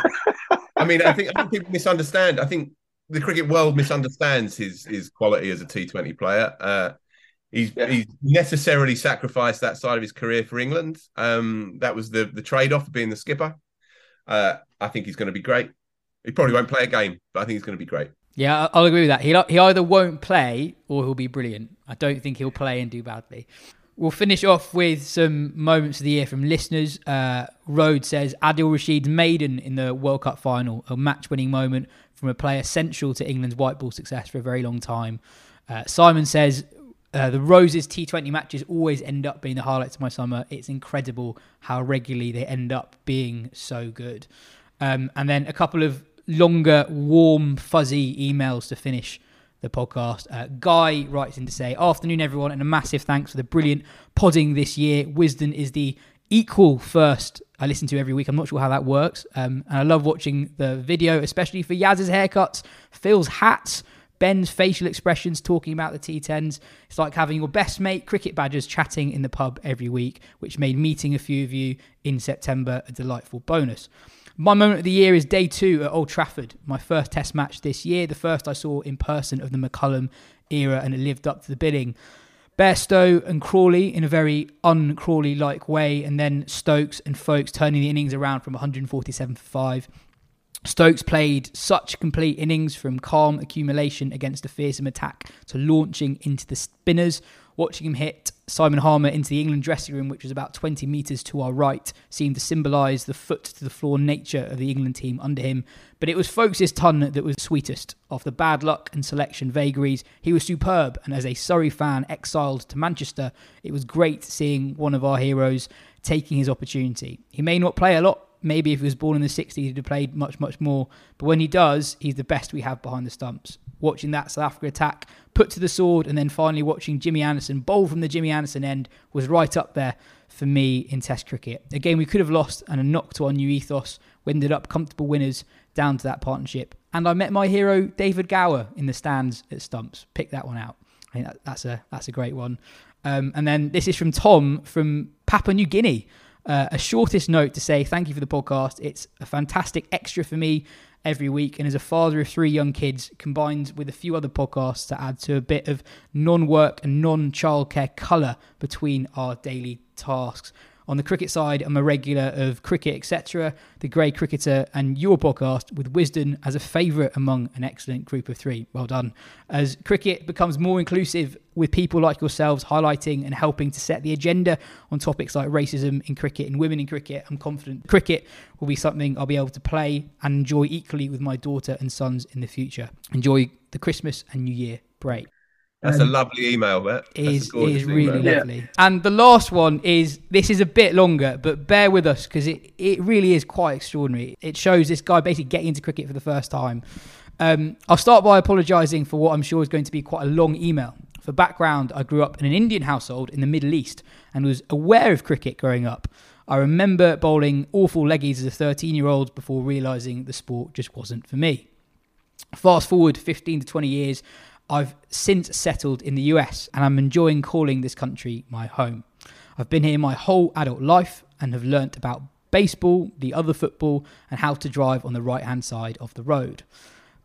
I mean, I think I think people misunderstand. I think the cricket world misunderstands his his quality as a T twenty player. Uh, he's yeah. he's necessarily sacrificed that side of his career for England. Um, that was the the trade off of being the skipper. Uh, I think he's going to be great. He probably won't play a game, but I think he's going to be great. Yeah, I'll agree with that. He he either won't play or he'll be brilliant. I don't think he'll play and do badly. We'll finish off with some moments of the year from listeners. Uh, Rode says, Adil Rashid's maiden in the World Cup final, a match-winning moment from a player central to England's white ball success for a very long time. Uh, Simon says, uh, the Roses T twenty matches always end up being the highlights of my summer. It's incredible how regularly they end up being so good. Um, and then a couple of longer, warm, fuzzy emails to finish the podcast. Uh, Guy writes in to say, afternoon everyone, and a massive thanks for the brilliant podding this year. Wisden is the equal first I listen to every week. I'm not sure how that works. Um, and I love watching the video, especially for Yaz's haircuts, Phil's hats, Ben's facial expressions talking about the T tens. It's like having your best mate cricket badgers chatting in the pub every week, which made meeting a few of you in September a delightful bonus. My moment of the year is day two at Old Trafford, my first test match this year, the first I saw in person of the McCullum era, and it lived up to the billing. Bairstow and Crawley in a very un-Crawley-like way, and then Stokes and Folkes turning the innings around from one forty-seven for five. Stokes played such complete innings from calm accumulation against a fearsome attack to launching into the spinners. Watching him hit Simon Harmer into the England dressing room, which was about twenty metres to our right, seemed to symbolise the foot-to-the-floor nature of the England team under him. But it was Folkes' ton that was sweetest. Of the bad luck and selection vagaries, he was superb, and as a Surrey fan exiled to Manchester, it was great seeing one of our heroes taking his opportunity. He may not play a lot. Maybe if he was born in the sixties, he'd have played much, much more. But when he does, he's the best we have behind the stumps. Watching that South Africa attack put to the sword, and then finally watching Jimmy Anderson bowl from the Jimmy Anderson end was right up there for me in Test cricket. A game we could have lost, and a knock to our new ethos. We ended up comfortable winners down to that partnership. And I met my hero, David Gower, in the stands at Stumps. Pick that one out. I think that, that's a that's a great one. Um, and then this is from Tom from Papua New Guinea. Uh, a shortest note to say thank you for the podcast. It's a fantastic extra for me every week, and as a father of three young kids, combined with a few other podcasts to add to a bit of non-work and non-childcare colour between our daily tasks. On the cricket side, I'm a regular of Cricket et cetera, The Grey Cricketer, and your podcast with Wisden as a favourite among an excellent group of three. Well done. As cricket becomes more inclusive with people like yourselves highlighting and helping to set the agenda on topics like racism in cricket and women in cricket, I'm confident cricket will be something I'll be able to play and enjoy equally with my daughter and sons in the future. Enjoy the Christmas and New Year break. That's um, a lovely email, that is is really email. lovely. Yeah. And the last one is, this is a bit longer, but bear with us because it, it really is quite extraordinary. It shows this guy basically getting into cricket for the first time. Um, I'll start by apologising for what I'm sure is going to be quite a long email. For background, I grew up in an Indian household in the Middle East and was aware of cricket growing up. I remember bowling awful leggies as a thirteen-year-old before realising the sport just wasn't for me. Fast forward fifteen to twenty years, I've since settled in the U S and I'm enjoying calling this country my home. I've been here my whole adult life and have learnt about baseball, the other football, and how to drive on the right-hand side of the road.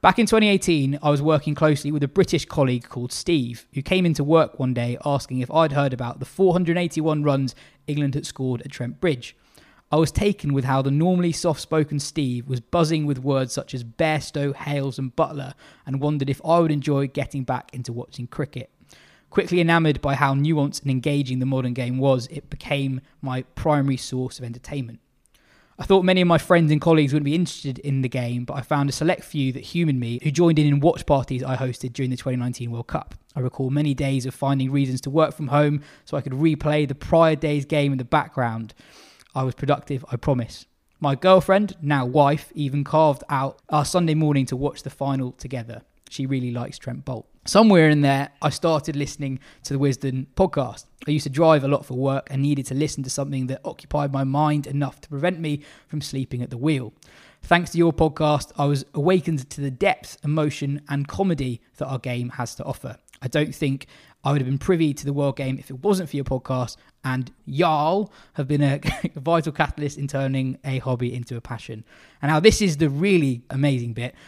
Back in twenty eighteen, I was working closely with a British colleague called Steve, who came into work one day asking if I'd heard about the four hundred eighty-one runs England had scored at Trent Bridge. I was taken with how the normally soft-spoken Steve was buzzing with words such as Bairstow, Hales and Butler, and wondered if I would enjoy getting back into watching cricket. Quickly enamoured by how nuanced and engaging the modern game was, it became my primary source of entertainment. I thought many of my friends and colleagues wouldn't be interested in the game, but I found a select few that humored me who joined in in watch parties I hosted during the twenty nineteen World Cup. I recall many days of finding reasons to work from home so I could replay the prior day's game in the background. I was productive, I promise. My girlfriend, now wife, even carved out our Sunday morning to watch the final together. She really likes Trent Boult. Somewhere in there, I started listening to the Wisden podcast. I used to drive a lot for work and needed to listen to something that occupied my mind enough to prevent me from sleeping at the wheel. Thanks to your podcast, I was awakened to the depth, emotion and comedy that our game has to offer. I don't think I would have been privy to the world game if it wasn't for your podcast, and y'all have been a vital catalyst in turning a hobby into a passion. And now this is the really amazing bit.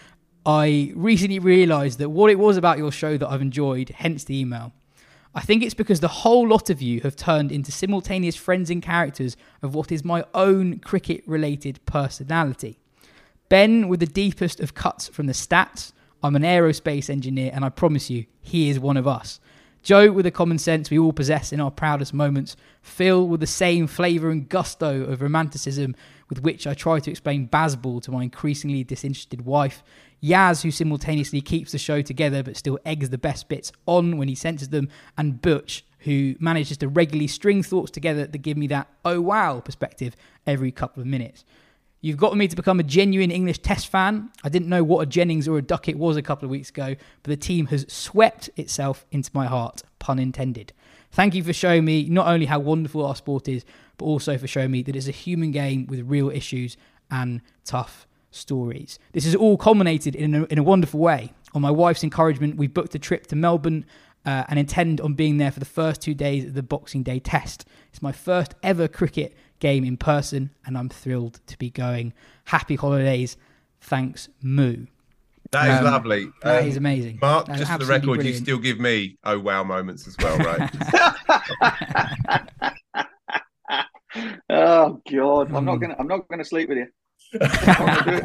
I recently realised that what it was about your show that I've enjoyed, hence the email. I think it's because the whole lot of you have turned into simultaneous friends and characters of what is my own cricket-related personality. Ben with the deepest of cuts from the stats. I'm an aerospace engineer and I promise you, he is one of us. Joe with the common sense we all possess in our proudest moments. Phil with the same flavour and gusto of romanticism with which I try to explain baseball to my increasingly disinterested wife. Yaz, who simultaneously keeps the show together but still eggs the best bits on when he senses them. And Butch, who manages to regularly string thoughts together that give me that oh wow perspective every couple of minutes. You've gotten me to become a genuine English Test fan. I didn't know what a Jennings or a Duckett was a couple of weeks ago, but the team has swept itself into my heart, pun intended. Thank you for showing me not only how wonderful our sport is, but also for showing me that it's a human game with real issues and tough stories. This has all culminated in a, in a wonderful way. On my wife's encouragement, we booked a trip to Melbourne uh, and intend on being there for the first two days of the Boxing Day test. It's my first ever cricket game in person and I'm thrilled to be going. Happy holidays. Thanks, Moo. That is um, lovely. That um, is amazing. Mark, That just is for the record, brilliant. you still give me oh wow moments as well, right? Oh God, I'm not Mm. gonna. I'm not gonna sleep with you. I'm gonna do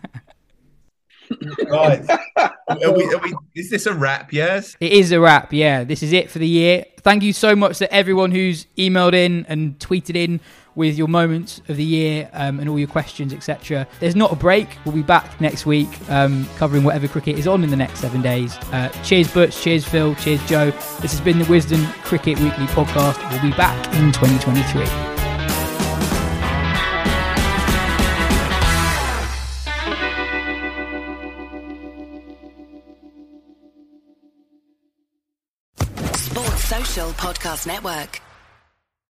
it. Right. Are we, are we, is this a wrap, yes? It is a wrap, yeah. This is it for the year. Thank you so much to everyone who's emailed in and tweeted in with your moments of the year um, and all your questions, et cetera. There's not a break. We'll be back next week um, covering whatever cricket is on in the next seven days. Uh, cheers, Butch. Cheers, Phil. Cheers, Joe. This has been the Wisden Cricket Weekly podcast. We'll be back in twenty twenty-three. Sports Social Podcast Network.